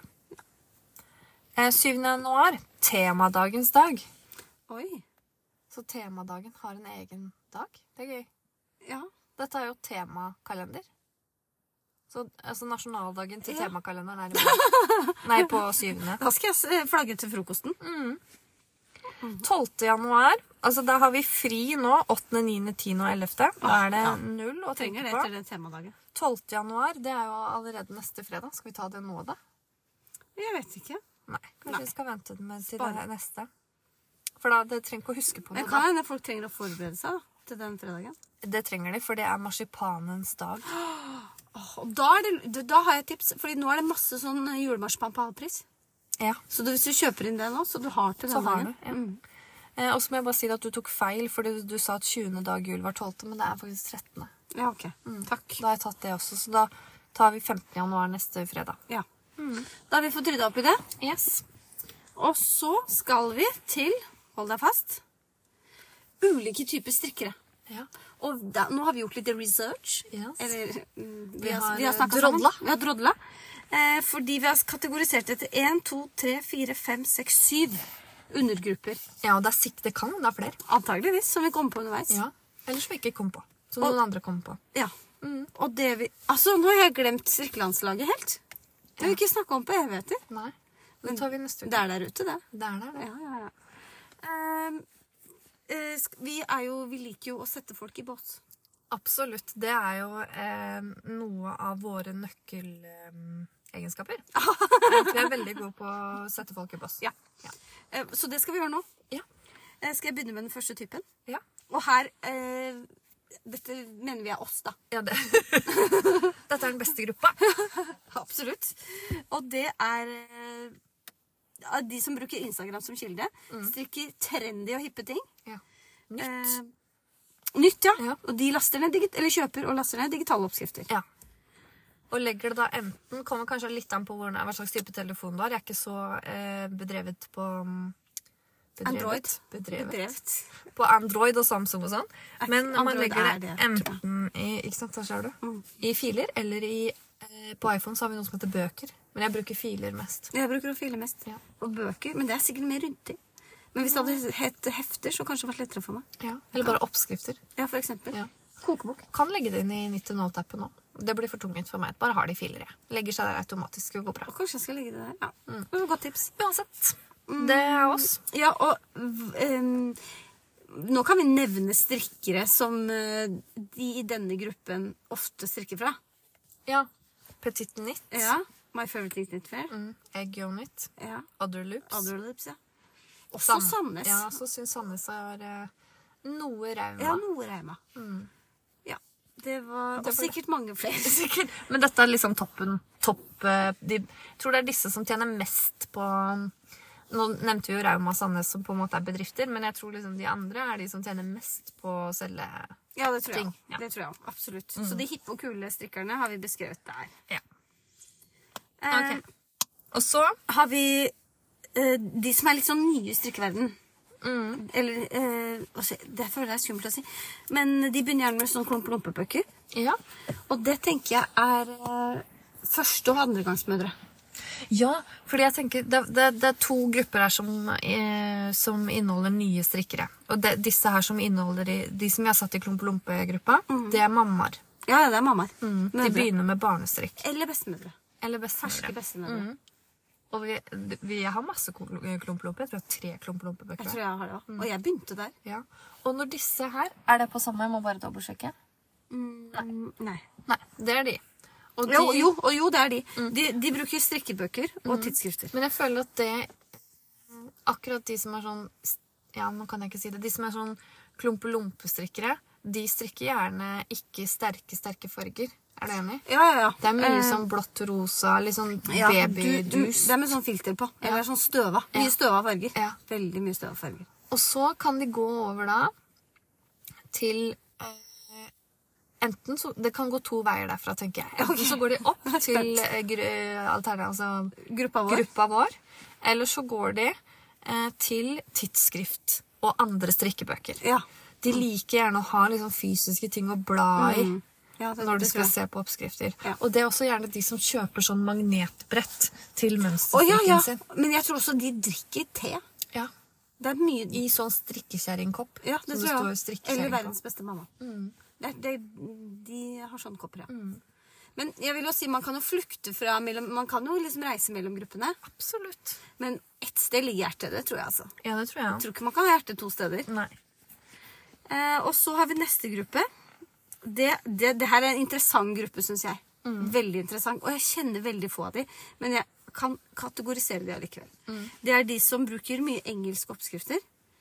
7. januar, temadagens dag. Oi. Så temadagen har en egen dag. Det er gøy. Ja. Dette er jo temakalender. Så altså, nasjonaldagen til temakalenderen er i morgen. Nei, på 7. Da skal jeg flagge til frokosten. 12. januar. Altså, da har vi fri nå. 8., 9., 10. og 11. Da er det 0 å tenke trenger det på. til den temadagen. 12. januar, det er jo allerede neste fredag. Skal vi ta det nå, da? Jeg vet ikke. Nei, kanskje vi skal vente med til det neste. For da, det trenger ikke å huske på noe. Men kan hende folk trenger å forberede seg da, til den fredagen? Det trenger de, for det er marsipanens dag. Og da har jeg et tips, fordi nå er det masse sånn julemarsipan på halvpris. Ja. Så hvis du kjøper inn det nå, så du har til den dagen. Ja. Og så må jeg bare si at du tok feil, fordi du sa at 20. dag jul var 12., men det er faktisk 13. Ja, ok. Takk. Da har jeg tatt det også, så da tar vi 15. januar neste fredag. Ja. Da har vi fått ryddet opp i det. Yes. Og så skal vi til, hold deg fast, ulike typer strikkere. Ja. Og nå har vi gjort litt research. Yes. Eller, vi har snakket drodla. sammen. Vi har drodla. Fordi vi har kategorisert etter 1, 2, 3, 4, 5, 6, 7 undergrupper. Ja, og det kan det er flere. Antageligvis, som vi kommer på underveis. Ja. Eller som vi ikke kom på. Som noen andre kom på. Ja. Og det altså, nå har jeg glemt strikkelandslaget helt. Det har vi ikke snakket om på evigheter. Nei, det tar vi neste uke. Det er der ute, det. Det er der, det. Ja. Vi liker jo å sette folk i bås. Absolutt. Det er jo noe av våre nøkkelegenskaper. Vi er veldig gode på å sette folk i bås. Ja. Så det skal vi gjøre nå. Ja. Skal jeg begynne med den første typen? Ja. Og her, dette mener vi er oss da. Ja, det. Dette er den beste gruppa. Absolutt. Og det er de som bruker Instagram som kilde. Strikker trendy og hippe ting. Ja. Nytt. Nytt, ja. Ja. Og de laster ned eller kjøper og laster ned digitale oppskrifter. Ja. Og legger det da enten, kommer kanskje litt an på hva slags type telefon du har. Jeg er ikke så bedrevet på... Android. Bedrevet. På Android og Samsung og sånn. Men man Android legger det det, enten ikke sant, der ser du, i filer, eller på iPhone så har vi noe som heter bøker. Men jeg bruker filer mest. Jeg bruker å file mest. Ja. Og bøker, men det er sikkert mer ryddig. Men hvis det hadde hett hefter, så kanskje det vært lettere for meg. Ja. Eller bare oppskrifter. Ja, for eksempel. Ja. Kokebok. Kan legge det inn i Nytt til Note-appen nå. Det blir for tungt for meg. Bare har de filer, jeg. Legger seg der automatisk og går bra. Og kanskje jeg skal legge det der. Ja, det var et godt tips. Uansett. Det er oss. Ja, og nå kan vi nevne strikkere som de i denne gruppen ofte strikker fra. Ja. Petit Knit. Ja, My Favorite Knitwear. Egg Yo Knit. Ja, Other Loops. Other Lips, ja. Også Sandnes. Ja, så synes Sandnes er noe rauma. Ja, noe reima. Ja, det var og sikkert mange flere. Sikkert. Men dette er liksom toppen. Jeg tror det er disse som tjener mest på... Nå nevnte vi jo Rauma og Sandnes som på en måte er bedrifter, men jeg tror liksom de andre er de som tjener mest på å selge Ja, det tror jeg. ting. Ja. Det tror jeg, absolutt. Så de hippe og kule strikkerne har vi beskrevet der. Ja. Ok. Og så Har vi de som er litt sånn nye i strikkeverden. Eller, det føler jeg er skummelt å si. Men de begynner gjerne med sånn klump-lumpebøker. Ja. Og det tenker jeg er første- og andregangsmødre. Ja, fordi jeg tenker det er to grupper her som inneholder nye strikkere. Og disse her som inneholder de som jeg har satt i klump-lumpe-gruppa, det er mammaer. Ja, det er mammaer. De begynner med barnestrikk. Eller bestemødre. Eller bestemødre. Ferske bestemødre. Og vi har masse klump-lumpe. Jeg tror jeg har 3 klump-lumpebøker. Jeg tror jeg har det også. Og jeg begynte der. Ja. Og når disse her, er det på samme? Jeg må bare dobbeltsjekke. Nei. Nei, det er de. Og Jo, det er de. De bruker strikkebøker og tidsskrifter. Men jeg føler at akkurat de som er sånn, ja, nå kan jeg ikke si det, de som er sånn klumpe-lumpe-strikkere, de strikker gjerne ikke sterke farger. Er du enig? Ja. Det er mye sånn blått og rosa, litt sånn babydus. Det er med sånn filter på. Eller sånn støva. Mye støva farger. Ja. Veldig mye støva farger. Og så kan de gå over da til enten så, det kan gå 2 veier derfra, tenker jeg. Enten så går de opp til gruppa vår, eller så går de til tidsskrift og andre strikkebøker. Ja. De liker gjerne å ha liksom fysiske ting å bla i Ja, når de skal se på oppskrifter. Ja. Og det er også gjerne de som kjøper sånn magnetbrett til mønsterstrikken sin. Men jeg tror også de drikker te. Ja. Det er mye... I sånn strikkekjerringkopp. Ja, det som tror jeg. står strikkekjerring Eller på. verdens beste mamma. De har sånne kopper, ja. Men jeg vil jo si, man kan jo flukte fra man kan jo liksom reise mellom gruppene. Absolutt. Men ett sted ligger hjertet, det tror jeg altså. Ja, det tror jeg. Jeg tror ikke man kan ha hjertet 2 steder. Nei. Og så har vi neste gruppe. Det her er en interessant gruppe, synes jeg. Veldig interessant. Og jeg kjenner veldig få av de, men jeg kan kategorisere de allikevel. Det er de som bruker mye engelske oppskrifter,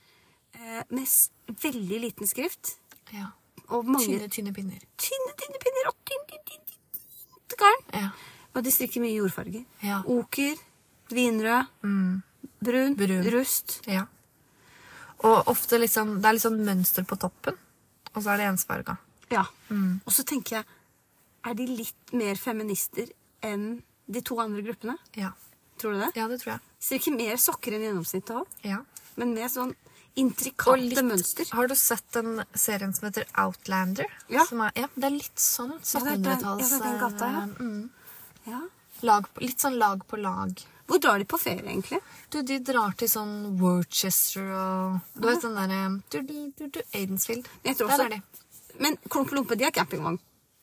med veldig liten skrift, Ja. og mange Tynne pinner. tynne pinner og tynne garn. Ja. Og de strikker mye jordfarger. Ja. Oker, vinrød, brun, rust. Ja. Og ofte liksom, det er litt sånn mønster på toppen, og så er det ensfarga. Ja. Og så tenker jeg, er de litt mer feminister enn de 2 andre gruppene? Ja. Tror du det? Ja, det tror jeg. Strikker mer sokker enn gjennomsnittet også, Ja. men med sånn intrikate mønster. Har du sett den serien som heter Outlander? Ja. Som ja, det er litt sånn Ja, det er 1700-talls... den gata, ja. Ja. Litt sånn lag på lag. Hvor drar de på ferie, egentlig? De drar til sånn Worcester og... Du vet den der... Aidensfield. Jeg tror Der også. er de. Men klump-lumpe, de har campingvogn.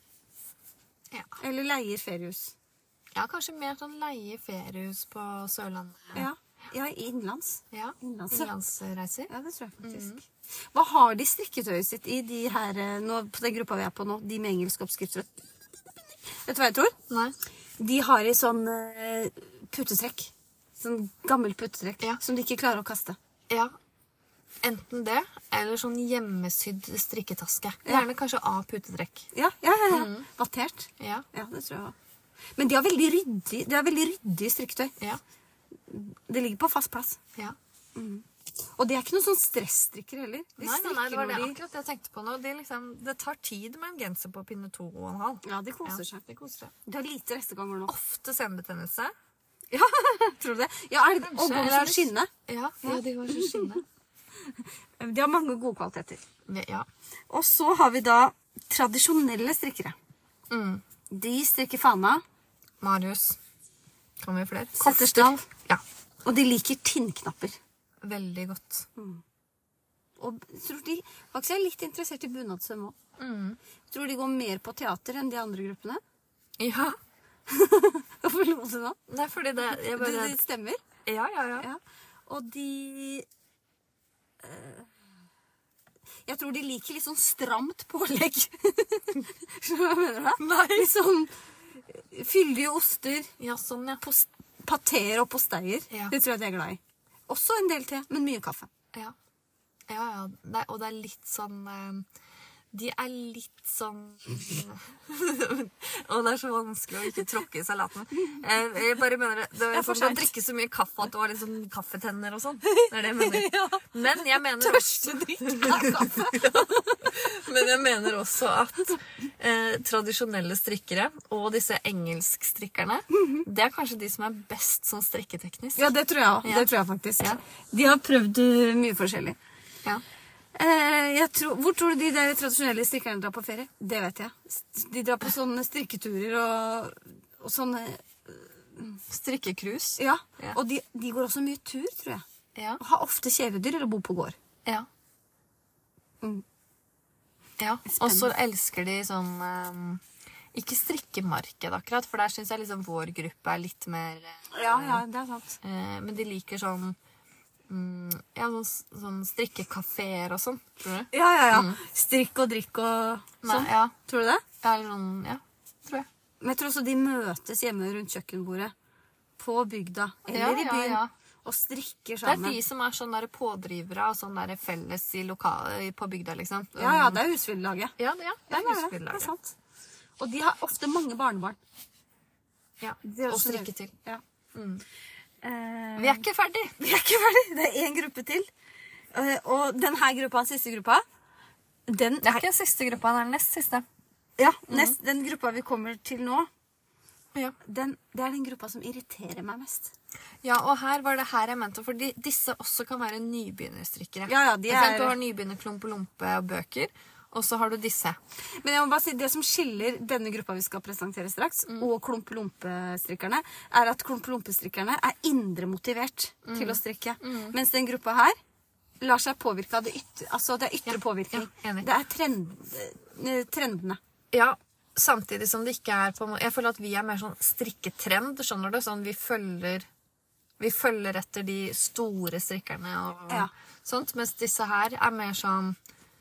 Ja. Eller leier feriehus. Ja, kanskje mer sånn leie feriehus på Sørlandet. Ja, innenlands. Ja, innlandsreiser. Ja, det tror jeg faktisk. Hva har de strikketøyet sitt i de her, nå, på den gruppa vi er på nå, de med engelske oppskrifter? Vet du hva jeg tror? Nei. De har i sånn putetrekk. Sånn gammel putetrekk, Ja. som de ikke klarer å kaste. Ja. Enten det, eller sånn hjemmesydd strikketaske. Ja. Gjerne kanskje av putetrekk. Ja. Vattert. Ja. Ja, det tror jeg også. Men de har veldig ryddig strikketøy. Ja. Det ligger på fast plass. Ja. Og det er ikke noen sånn stressstrikker heller. Nei, det var det akkurat jeg tenkte på nå. Det tar tid med en genser på pinne 2,5. Ja, de koser seg. De koser seg. De har lite resteganger nå. Ofte senebetennelse. Ja, tror du det? Ja, og går som skinne. Ja, de går som skinne. De har mange gode kvaliteter. Ja. Og så har vi da tradisjonelle strikkere. De strikker fana. Marius. Kommer vi flere? Setterstall. Ja. Og de liker tinnknapper. Veldig godt. Og jeg tror de faktisk er litt interessert i bunadsøm også. Jeg tror de går mer på teater enn de andre gruppene. Ja. Hvorfor lo du nå? Nei, fordi det... Det stemmer. Ja. Og de... Jeg tror de liker litt sånn stramt pålegg. Skjønner du hva jeg mener da? Nei. Litt sånn fyldige oster. Ja, sånn, ja. Patéer og posteier. Ja. Det tror jeg de er glad i. Også en del te, men mye kaffe. Ja. Og det er litt sånn... De er litt sånn... Og det er så vanskelig å ikke tråkke i salaten. Jeg bare mener det var sånn å drikke så mye kaffe at det var litt sånn kaffetenner og sånn. Det er det jeg mener. Ja. Men jeg mener også... kaffe. Men jeg mener også at tradisjonelle strikkere og disse engelskstrikkerne, det er kanskje de som er best sånn strikketeknisk. Ja, det tror jeg også. Ja. Det tror jeg faktisk. Ja. De har prøvd mye forskjellig. Ja. Hvor tror du de der tradisjonelle strikkerne drar på ferie? Det vet jeg. De drar på sånne strikketurer og sånne... Strikkekrus. Ja, Ja. og de går også mye tur, tror jeg. Ja. Og har ofte kjæledyr eller bor på gård. Ja. Ja, og så elsker de sånn ikke strikkemarked akkurat, for der synes jeg liksom vår gruppe er litt mer Ja, det er sant. men de liker sånn sånn strikkekaféer og sånn, tror du? Ja. Strikk og drikk og sånn. Ja. Tror du det? Ja, eller sånn, ja, tror jeg. Men jeg tror også de møtes hjemme rundt kjøkkenbordet på bygda eller i byen og strikker Det sammen. er de som er sånn der pådrivere og sånn der felles på bygda, liksom. Ja, det er husfylllaget. Ja, det er Det er husfylllaget. sant. Og de har ofte mange barnebarn. Ja, Det er og også- strikke til. Ja. Vi er ikke ferdig. Vi er ikke ferdig. Det er en gruppe til. Og denne gruppa, siste gruppa, den Det er ikke den siste gruppa, det er den nest siste. Ja, den gruppa vi kommer til nå, Ja. det er den gruppa som irriterer meg mest. Ja, og her var det her jeg mente, for disse også kan være nybegynnerstrikkere. Ja, de For eksempel, er... Du har nybegynner-klumpe-lompe og bøker, og så har du disse. Men jeg må bare si, det som skiller denne gruppa vi skal presentere straks, og klumpe-lompe-strikkerne, er at klumpe-lompe-strikkerne er indre motivert til å strikke. Mens den gruppa her lar seg påvirke av det ytre påvirkning. Ja, enig. Det er trendene. Ja, samtidig som det ikke er på... Jeg føler at vi er mer sånn strikketrend, skjønner du? Sånn vi følger etter de store strikkerne og sånt, mens disse her er mer sånn...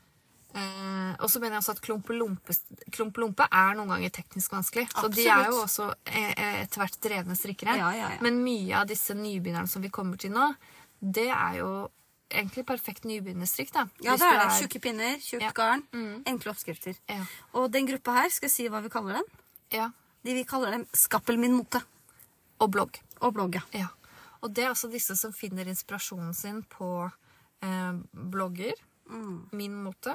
og så mener jeg også at klumpe-lompe er noen ganger teknisk vanskelig. Så Absolutt. de er jo også etter hvert drevne strikkere. Ja. Men mye av disse nybegynnerne som vi kommer til nå, det er jo egentlig perfekt nybegynnerstrikk, da. Ja, Hvis det du er det. Tjukke pinner, tjukt garn, enkle oppskrifter. Ja. Og den gruppa her, skal jeg si hva vi kaller den? Ja. Vi kaller dem Skappel min mote. Og blogg. Og blogg, Ja. Og det er altså disse som finner inspirasjonen sin på blogger, min mote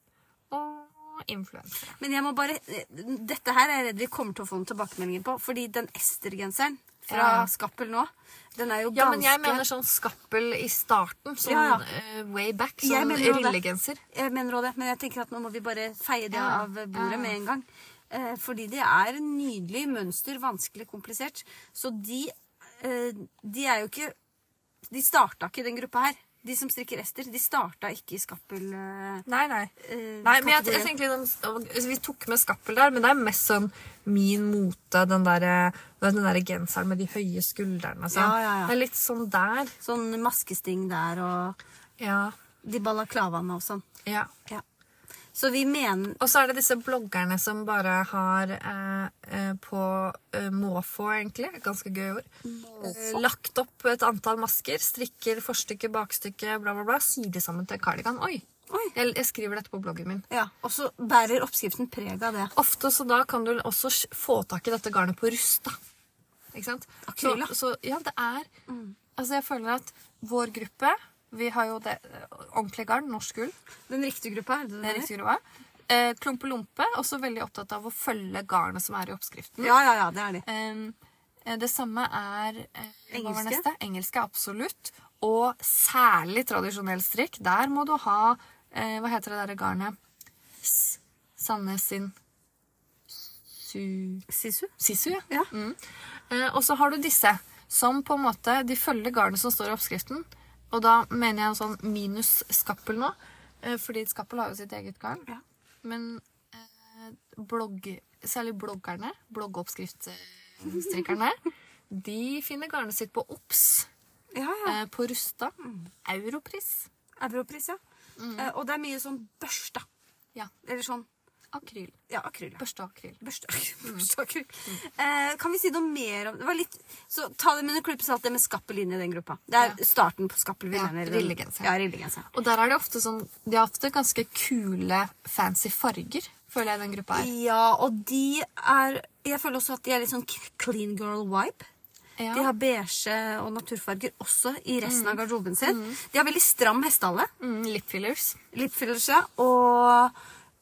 og influensere. Men jeg må bare... Dette her er jeg redd vi kommer til å få en tilbakemelding på, fordi den Ester-genseren fra Skappel nå, den er jo ganske... Ja, men jeg mener sånn skappel i starten, sånn way back, sånn rillegenser. Jeg mener også det, men jeg tenker at nå må vi bare feie det av bordet med en gang. Fordi det er en nydelig mønster, vanskelig, komplisert. Så de er jo ikke... De startet ikke i den gruppa her. De som strikker Ester, de startet ikke i Skappel... Nei, men jeg tenker liksom, vi tok med skappel der, men det er mest sånn min mote, den der genseren med de høye skuldrene. Så. Ja. Det er litt sånn der. Sånn maskesting der, og de balaklavene og sånn. Ja. Så vi mener... Og så er det disse bloggerne som bare har på måfå, egentlig, ganske gøy ord, lagt opp et antall masker, strikker, forstykke, bakstykke, bla bla bla, syr de sammen til cardigan. Oi. Jeg skriver dette på bloggen min. Ja, og så bærer oppskriften preg av det. Ofte så da kan du også få tak i dette garnet på rust, da. Ikke sant? Akryl, da. Så ja, det er... Altså, jeg føler at vår gruppe Vi har jo det ordentlig garn, norsk ull. Den riktige gruppa, er det Den riktige gruppa. Klumpe-lumpe, også veldig opptatt av å følge garnet som er i oppskriften. Ja, det er de. Det samme er hva var Engelske? neste? Engelske, absolutt. Og særlig tradisjonell strikk. Der må du ha hva heter det der garnet? Sandnes sin Sisu, ja. Ja. Og så har du disse som på en måte, de følger garnet som står i oppskriften. Og da mener jeg sånn minus skappel nå, fordi skappel har jo sitt eget garn. Ja. Men særlig bloggerne, bloggoppskriftstrikkerne, de finner garnet sitt på OBS, på Rusta, Europris. Europris, ja. Og det er mye sånn børsta. Ja. Eller sånn Akryl. Ja, akryl. Ja. Børsteakryl. Børsteakryl. Kan vi si noe mer om det? Var litt, så ta det med en klype salt, det med skappel inn i den gruppa. Det er starten på skappelvinnerne. Ja, rillegenser. Ja, rillegenser. Og der er det ofte sånn, de har ofte ganske kule, fancy farger, føler jeg den gruppa er. Ja, og de er, jeg føler også at de er litt sånn clean girl vibe. Ja. De har beige og naturfarger også i resten av garderoben sin. De har veldig stram hestehale. Lip fillers. Lip fillers, ja. Og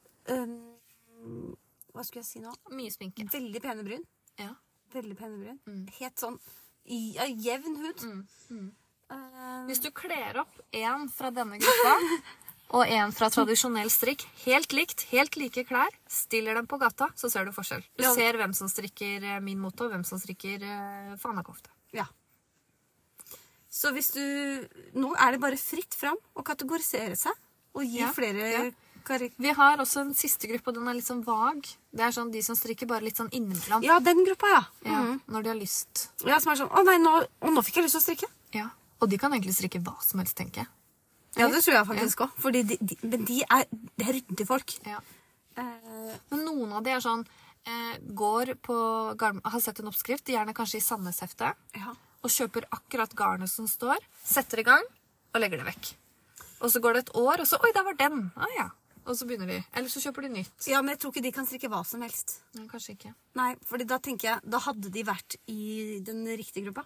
hva skulle jeg si nå? Mye sminke. Veldig pene bryn. Ja. Veldig pene bryn. Helt sånn jevn hud. Hvis du kler opp en fra denne gruppa og en fra tradisjonell strikk, helt likt, helt like klær, stiller dem på gata, så ser du forskjell. Du ser hvem som strikker min mote, og hvem som strikker fanakofte. Ja. Så hvis du... Nå er det bare fritt fram å kategorisere seg og gi flere... Vi har også en siste gruppe, og den er litt sånn vag. Det er sånn de som strikker bare litt sånn innimellom. Ja, den gruppa, ja. Ja, når de har lyst. Ja, som er sånn, å nei, nå fikk jeg lyst til å strikke. Ja, og de kan egentlig strikke hva som helst, tenker jeg. Ja, det tror jeg faktisk også. Fordi men det er ryddige folk. Ja. Men noen av de er sånn, har sett en oppskrift, de gjerne kanskje i Sandnes-heftet, og kjøper akkurat garnet som står, setter i gang, og legger det vekk. Og så går det et år, og så, oi, der var den. Ja. Og så begynner de. Eller så kjøper de nytt. Ja, men jeg tror ikke de kan strikke hva som helst. Nei, kanskje ikke. Nei, fordi da tenker jeg, da hadde de vært i den riktige gruppa.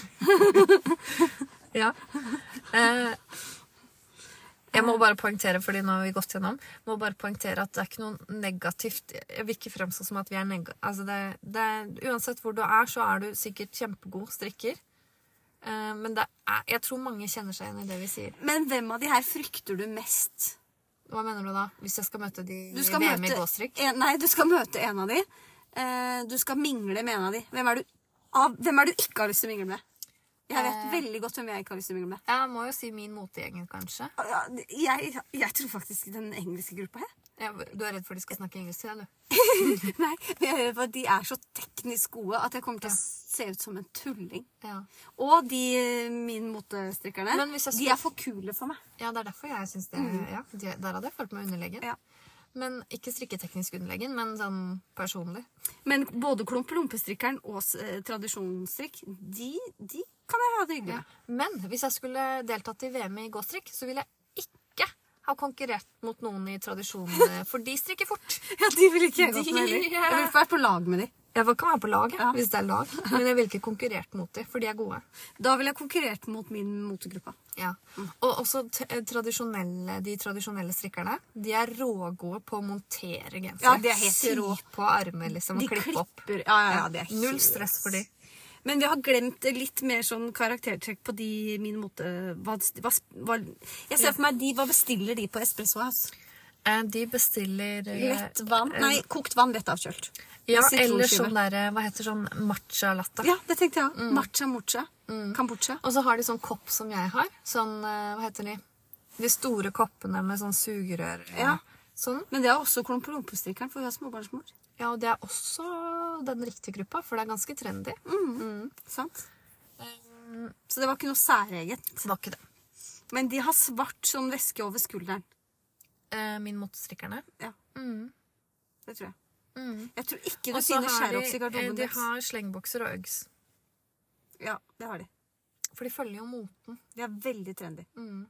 Ja. Jeg må bare poengtere, fordi nå har vi gått gjennom, må bare poengtere at det er ikke noe negativt. Jeg vil ikke fremstå som at vi er altså uansett hvor du er, så er du sikkert kjempegod strikker. Men jeg tror mange kjenner seg igjen i det vi sier. Men hvem av de her frykter du mest? Hva mener du da? Hvis jeg skal møte de Du skal VM i gåstrikk? Nei, du skal møte en av de. Du skal mingle med en av de. Hvem er du ikke har lyst til å mingle med? Jeg vet veldig godt hvem jeg ikke har lyst til å mingle med. Jeg må jo si min motegjengen, kanskje. Jeg tror faktisk den engelske gruppa her. Ja, du er redd for de skal snakke engelsk til deg, du? Nei, jeg er redd for at de er så teknisk gode at jeg kommer til å se ut som en tulling. Ja. Og min motestrikkerne, de er for kule for meg. Ja, det er derfor jeg synes det. Ja, der hadde jeg følt meg underlegen. Ja. Men ikke strikketeknisk underlegen, men sånn personlig. Men både klumpe-lumpestrikkeren og tradisjonsstrikk, de kan jeg ha det hyggelig. Ja. Men hvis jeg skulle deltatt i VM i gåstrikk, så ville jeg ikke ha konkurrert mot noen i tradisjonen, for de strikker fort. Ja, de vil ikke jeg gått med heller. Jeg vil være på lag med de. Jeg kan være på lag, hvis det er lag. Men jeg vil ikke konkurrert mot de, for de er gode. Da vil jeg konkurrert mot min motegruppa. Ja. Og også de tradisjonelle strikkerne, de er rågode på å montere genser. Ja, det er helt rå. På armer, liksom, og klippe opp. Ja, det er null stress for de. Men vi har glemt litt mer sånn karaktertrekk på min mote. Jeg ser for meg, hva bestiller de på Espresso House? De bestiller lett vann. Nei, kokt vann lett avkjølt. Ja, eller sånn der, hva heter sånn matcha latte. Ja, det tenkte jeg. Matcha, mocha, kombucha. Og så har de sånn kopp som jeg har. Sånn, hva heter de? De store koppene med sånn sugerør. Ja. Sånn. Men det er også klumpe-lumpestrikkeren, for vi har småbarnsmor. Ja, og det er også den riktige gruppa, for det er ganske trendy. Sant. Så det var ikke noe særeget. Det var ikke det. Men de har svart sånn væske over skulderen. Min motestrikkerne? Ja. Det tror jeg. Jeg tror ikke du finner finner Sherrox i garderoben. De har slengbokser og Uggs. Ja, det har de. For de følger jo moten. De er veldig trendy.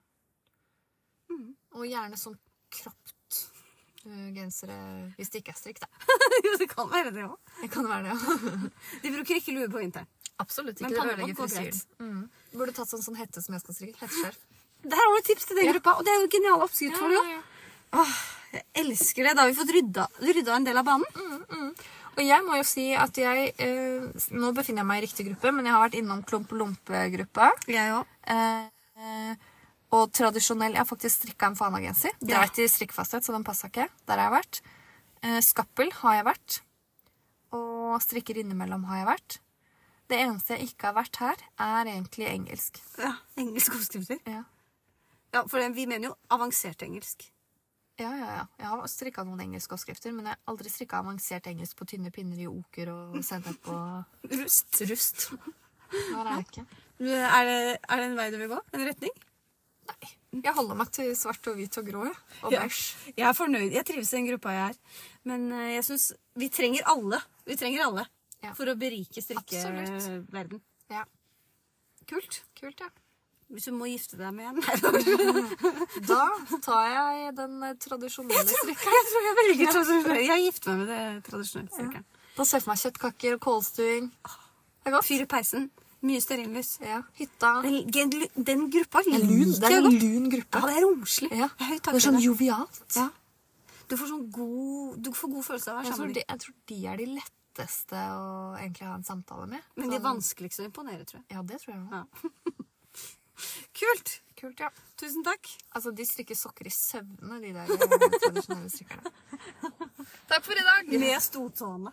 Og gjerne sånn kropt gensere, hvis det ikke er strikk, da. Jo, det kan være det også. Det kan være det, ja. De bruker ikke lue på vinteren. Absolutt ikke. Men det ødelegger frisyren. Burde tatt sånn hette som jeg skal strikke. Hetteskjerf. Der har du tips til den gruppa, og det er jo genial oppskrift for det jo. Åh, jeg elsker det. Da har vi fått rydda en del av banen. Og jeg må jo si at jeg, nå befinner jeg meg i riktig gruppe, men jeg har vært innom klump-lompe-gruppa. Jeg også. Og tradisjonell, jeg har faktisk strikket en fanagenser. Det er ikke strikkfasthet, så den passer ikke. Der har jeg vært. Skappel har jeg vært. Og strikker innimellom har jeg vært. Det eneste jeg ikke har vært her, er egentlig engelsk. Ja, engelsk oppskrifter. Ja. Ja, for vi mener jo avansert engelsk. Ja. Jeg har strikket noen engelske oppskrifter, men jeg har aldri strikket avansert engelsk på tynne pinner i oker og sennep og Rust. Her er det ikke. Er det en vei du vil gå? En retning? Nei. Jeg holder meg til svart og hvit og grå, og beige. Jeg er fornøyd. Jeg trives i den gruppa jeg er. Men jeg synes vi trenger alle. Vi trenger alle for å berike strikkeverden. Ja. Kult. Kult, ja. Hvis du må gifte deg med en. Da tar jeg den tradisjonelle strikkeren. Jeg tror jeg velger tradisjonell. Jeg gifter meg med det tradisjonelle strikkeren. Da ser jeg for meg kjøttkaker og kålstuing. Det er godt. Fyr i peisen. Mye stearinlys. Ja, hytta. Den gruppa Det er en lun gruppe. Ja, det er romslig. Ja. Det er sånn jovialt. Ja. Du får god følelse av å være sammen. Jeg tror de er de letteste å egentlig ha en samtale med. Men de er vanskeligst å imponere, tror jeg. Ja, det tror jeg også. Ja. Kult. Kult, ja. Tusen takk. Altså, de strikker sokker i søvne, de der tradisjonelle strikkerne. Takk for i dag. Med stortåene.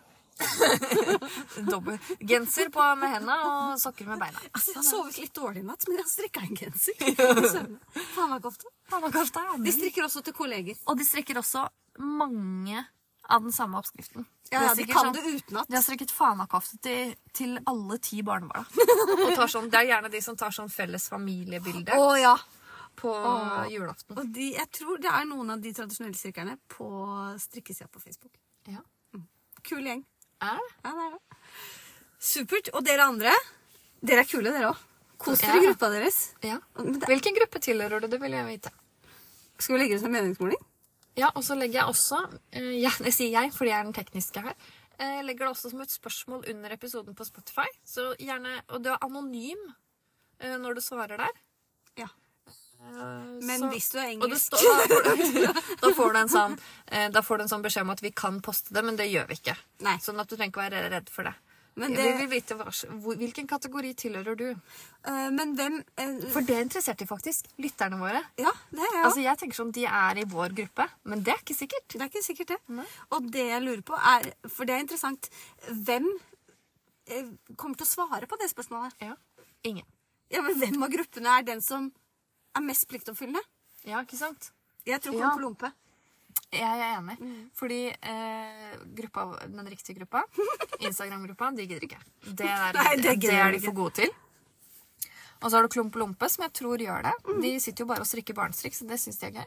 Dobbel genser på med hendene og sokker med beina. Altså, jeg har sovet litt dårlig i natt, men jeg har strikket en genser. Fanakofta. De strikker også til kolleger. Og de strikker også mange av den samme oppskriften. Ja, de kan det utenat. De har strikket fanakofte til alle 10 barnebarna. Og tar sånn, det er gjerne de som tar sånn felles familiebilde på julaften. Og jeg tror det er noen av de tradisjonelle strikkerne på strikkesida på Facebook. Ja. Kul gjeng. Ja, det er det. Supert. Og dere andre, dere er kule dere også. Kos dere i gruppa deres. Ja. Hvilken gruppe tilhører du? Det vil jeg vite. Skal vi legge det som meningsmåling? Ja, og så legger jeg også, jeg sier jeg, fordi jeg er den tekniske her, jeg legger det også som et spørsmål under episoden på Spotify, så gjerne, og du er anonym når du svarer der. Ja. Men hvis du er engelsk... Da får du en sånn beskjed om at vi kan poste det, men det gjør vi ikke. Nei. Sånn at du trenger ikke være redd for det. Men vi vil vite hvilken kategori tilhører du. Men hvem... For det er interessert i faktisk, lytterne våre. Ja, det er jeg. Altså jeg tenker sånn, de er i vår gruppe, men det er ikke sikkert. Det er ikke sikkert det. Nei. Og det jeg lurer på er, for det er interessant, hvem kommer til å svare på det spørsmålet? Ja, ingen. Ja, men hvem av gruppene er den som er mest pliktoppfyllende? Ja, ikke sant? Jeg tror Klump og Lompe. Jeg er enig. Fordi den riktige gruppa, Instagram-gruppa, de gidder ikke. Det er de for gode til. Og så har du Klump og Lompe, som jeg tror gjør det. De sitter jo bare og strikker barnestrikk, så det synes de er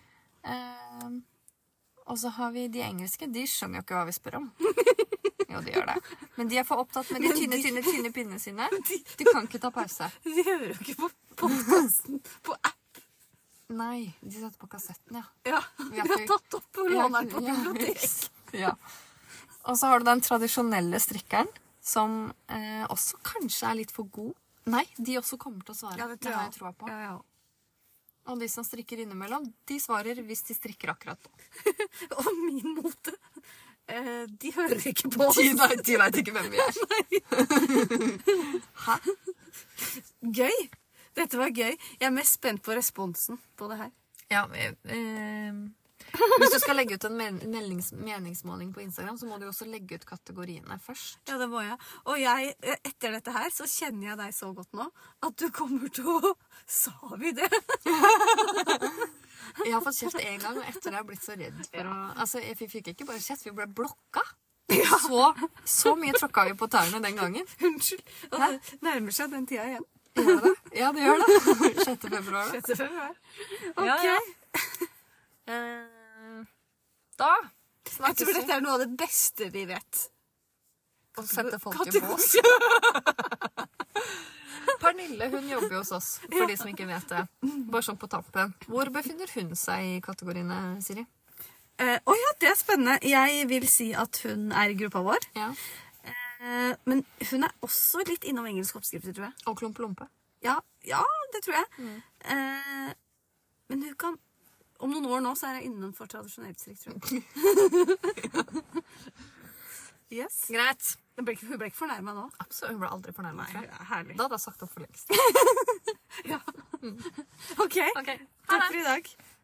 gøy. Og så har vi de engelske. De skjønner jo ikke hva vi spør om. Jo, de gjør det. Men de er for opptatt med de tynne pinnene sine. De kan ikke ta pause. De hører jo ikke på podcasten på app. Nei, de setter på kassetten, ja. Ja, vi har tatt opp og låner den på bibliotek. Ja. Og så har du den tradisjonelle strikkeren, som også kanskje er litt for god. Nei, de også kommer til å svare. Ja, det har jeg troa på. Ja. Og de som strikker innimellom, de svarer hvis de strikker akkurat nå. Og min mote, de hører ikke på oss. De vet ikke hvem vi er. Hæ? Gøy. Dette var gøy. Jeg er mest spent på responsen på det her. Ja, hvis du skal legge ut en meningsmåling på Instagram, så må du også legge ut kategoriene først. Ja, det må jeg. Og etter dette her, så kjenner jeg deg så godt nå, at du kommer til å... Sa vi det? Jeg har fått kjeft en gang, og etter det har jeg blitt så redd for å... Altså, vi fikk ikke bare kjeft, vi ble blokka. Ja. Så mye tråkka vi på tærne den gangen. Unnskyld. Og det nærmer seg den tida igjen. Gjør det? Ja, det gjør det. 6. februar. 6. februar. Ok. Ja. Da snakkes vi. Jeg tror dette er noe av det beste vi vet. Å sette folk i bås. Pernille, hun jobber jo hos oss, for de som ikke vet det. Bare sånn på tampen. Hvor befinner hun seg i kategoriene, Siri? Ja, det er spennende. Jeg vil si at hun er i gruppa vår. Ja. Men hun er også litt innom engelske oppskrifter, tror jeg. Og Klump og Lompe. Ja, Ja, det tror jeg. Men hun kan... Om noen år nå, så er jeg innenfor tradisjonelt strikk, tror jeg. Yes. Greit. Hun ble ikke fornærmet nå. Absolutt, hun ble aldri fornærmet. Nei, herlig. Da hadde jeg sagt opp for lengst. Ja. Ok. Takk for i dag.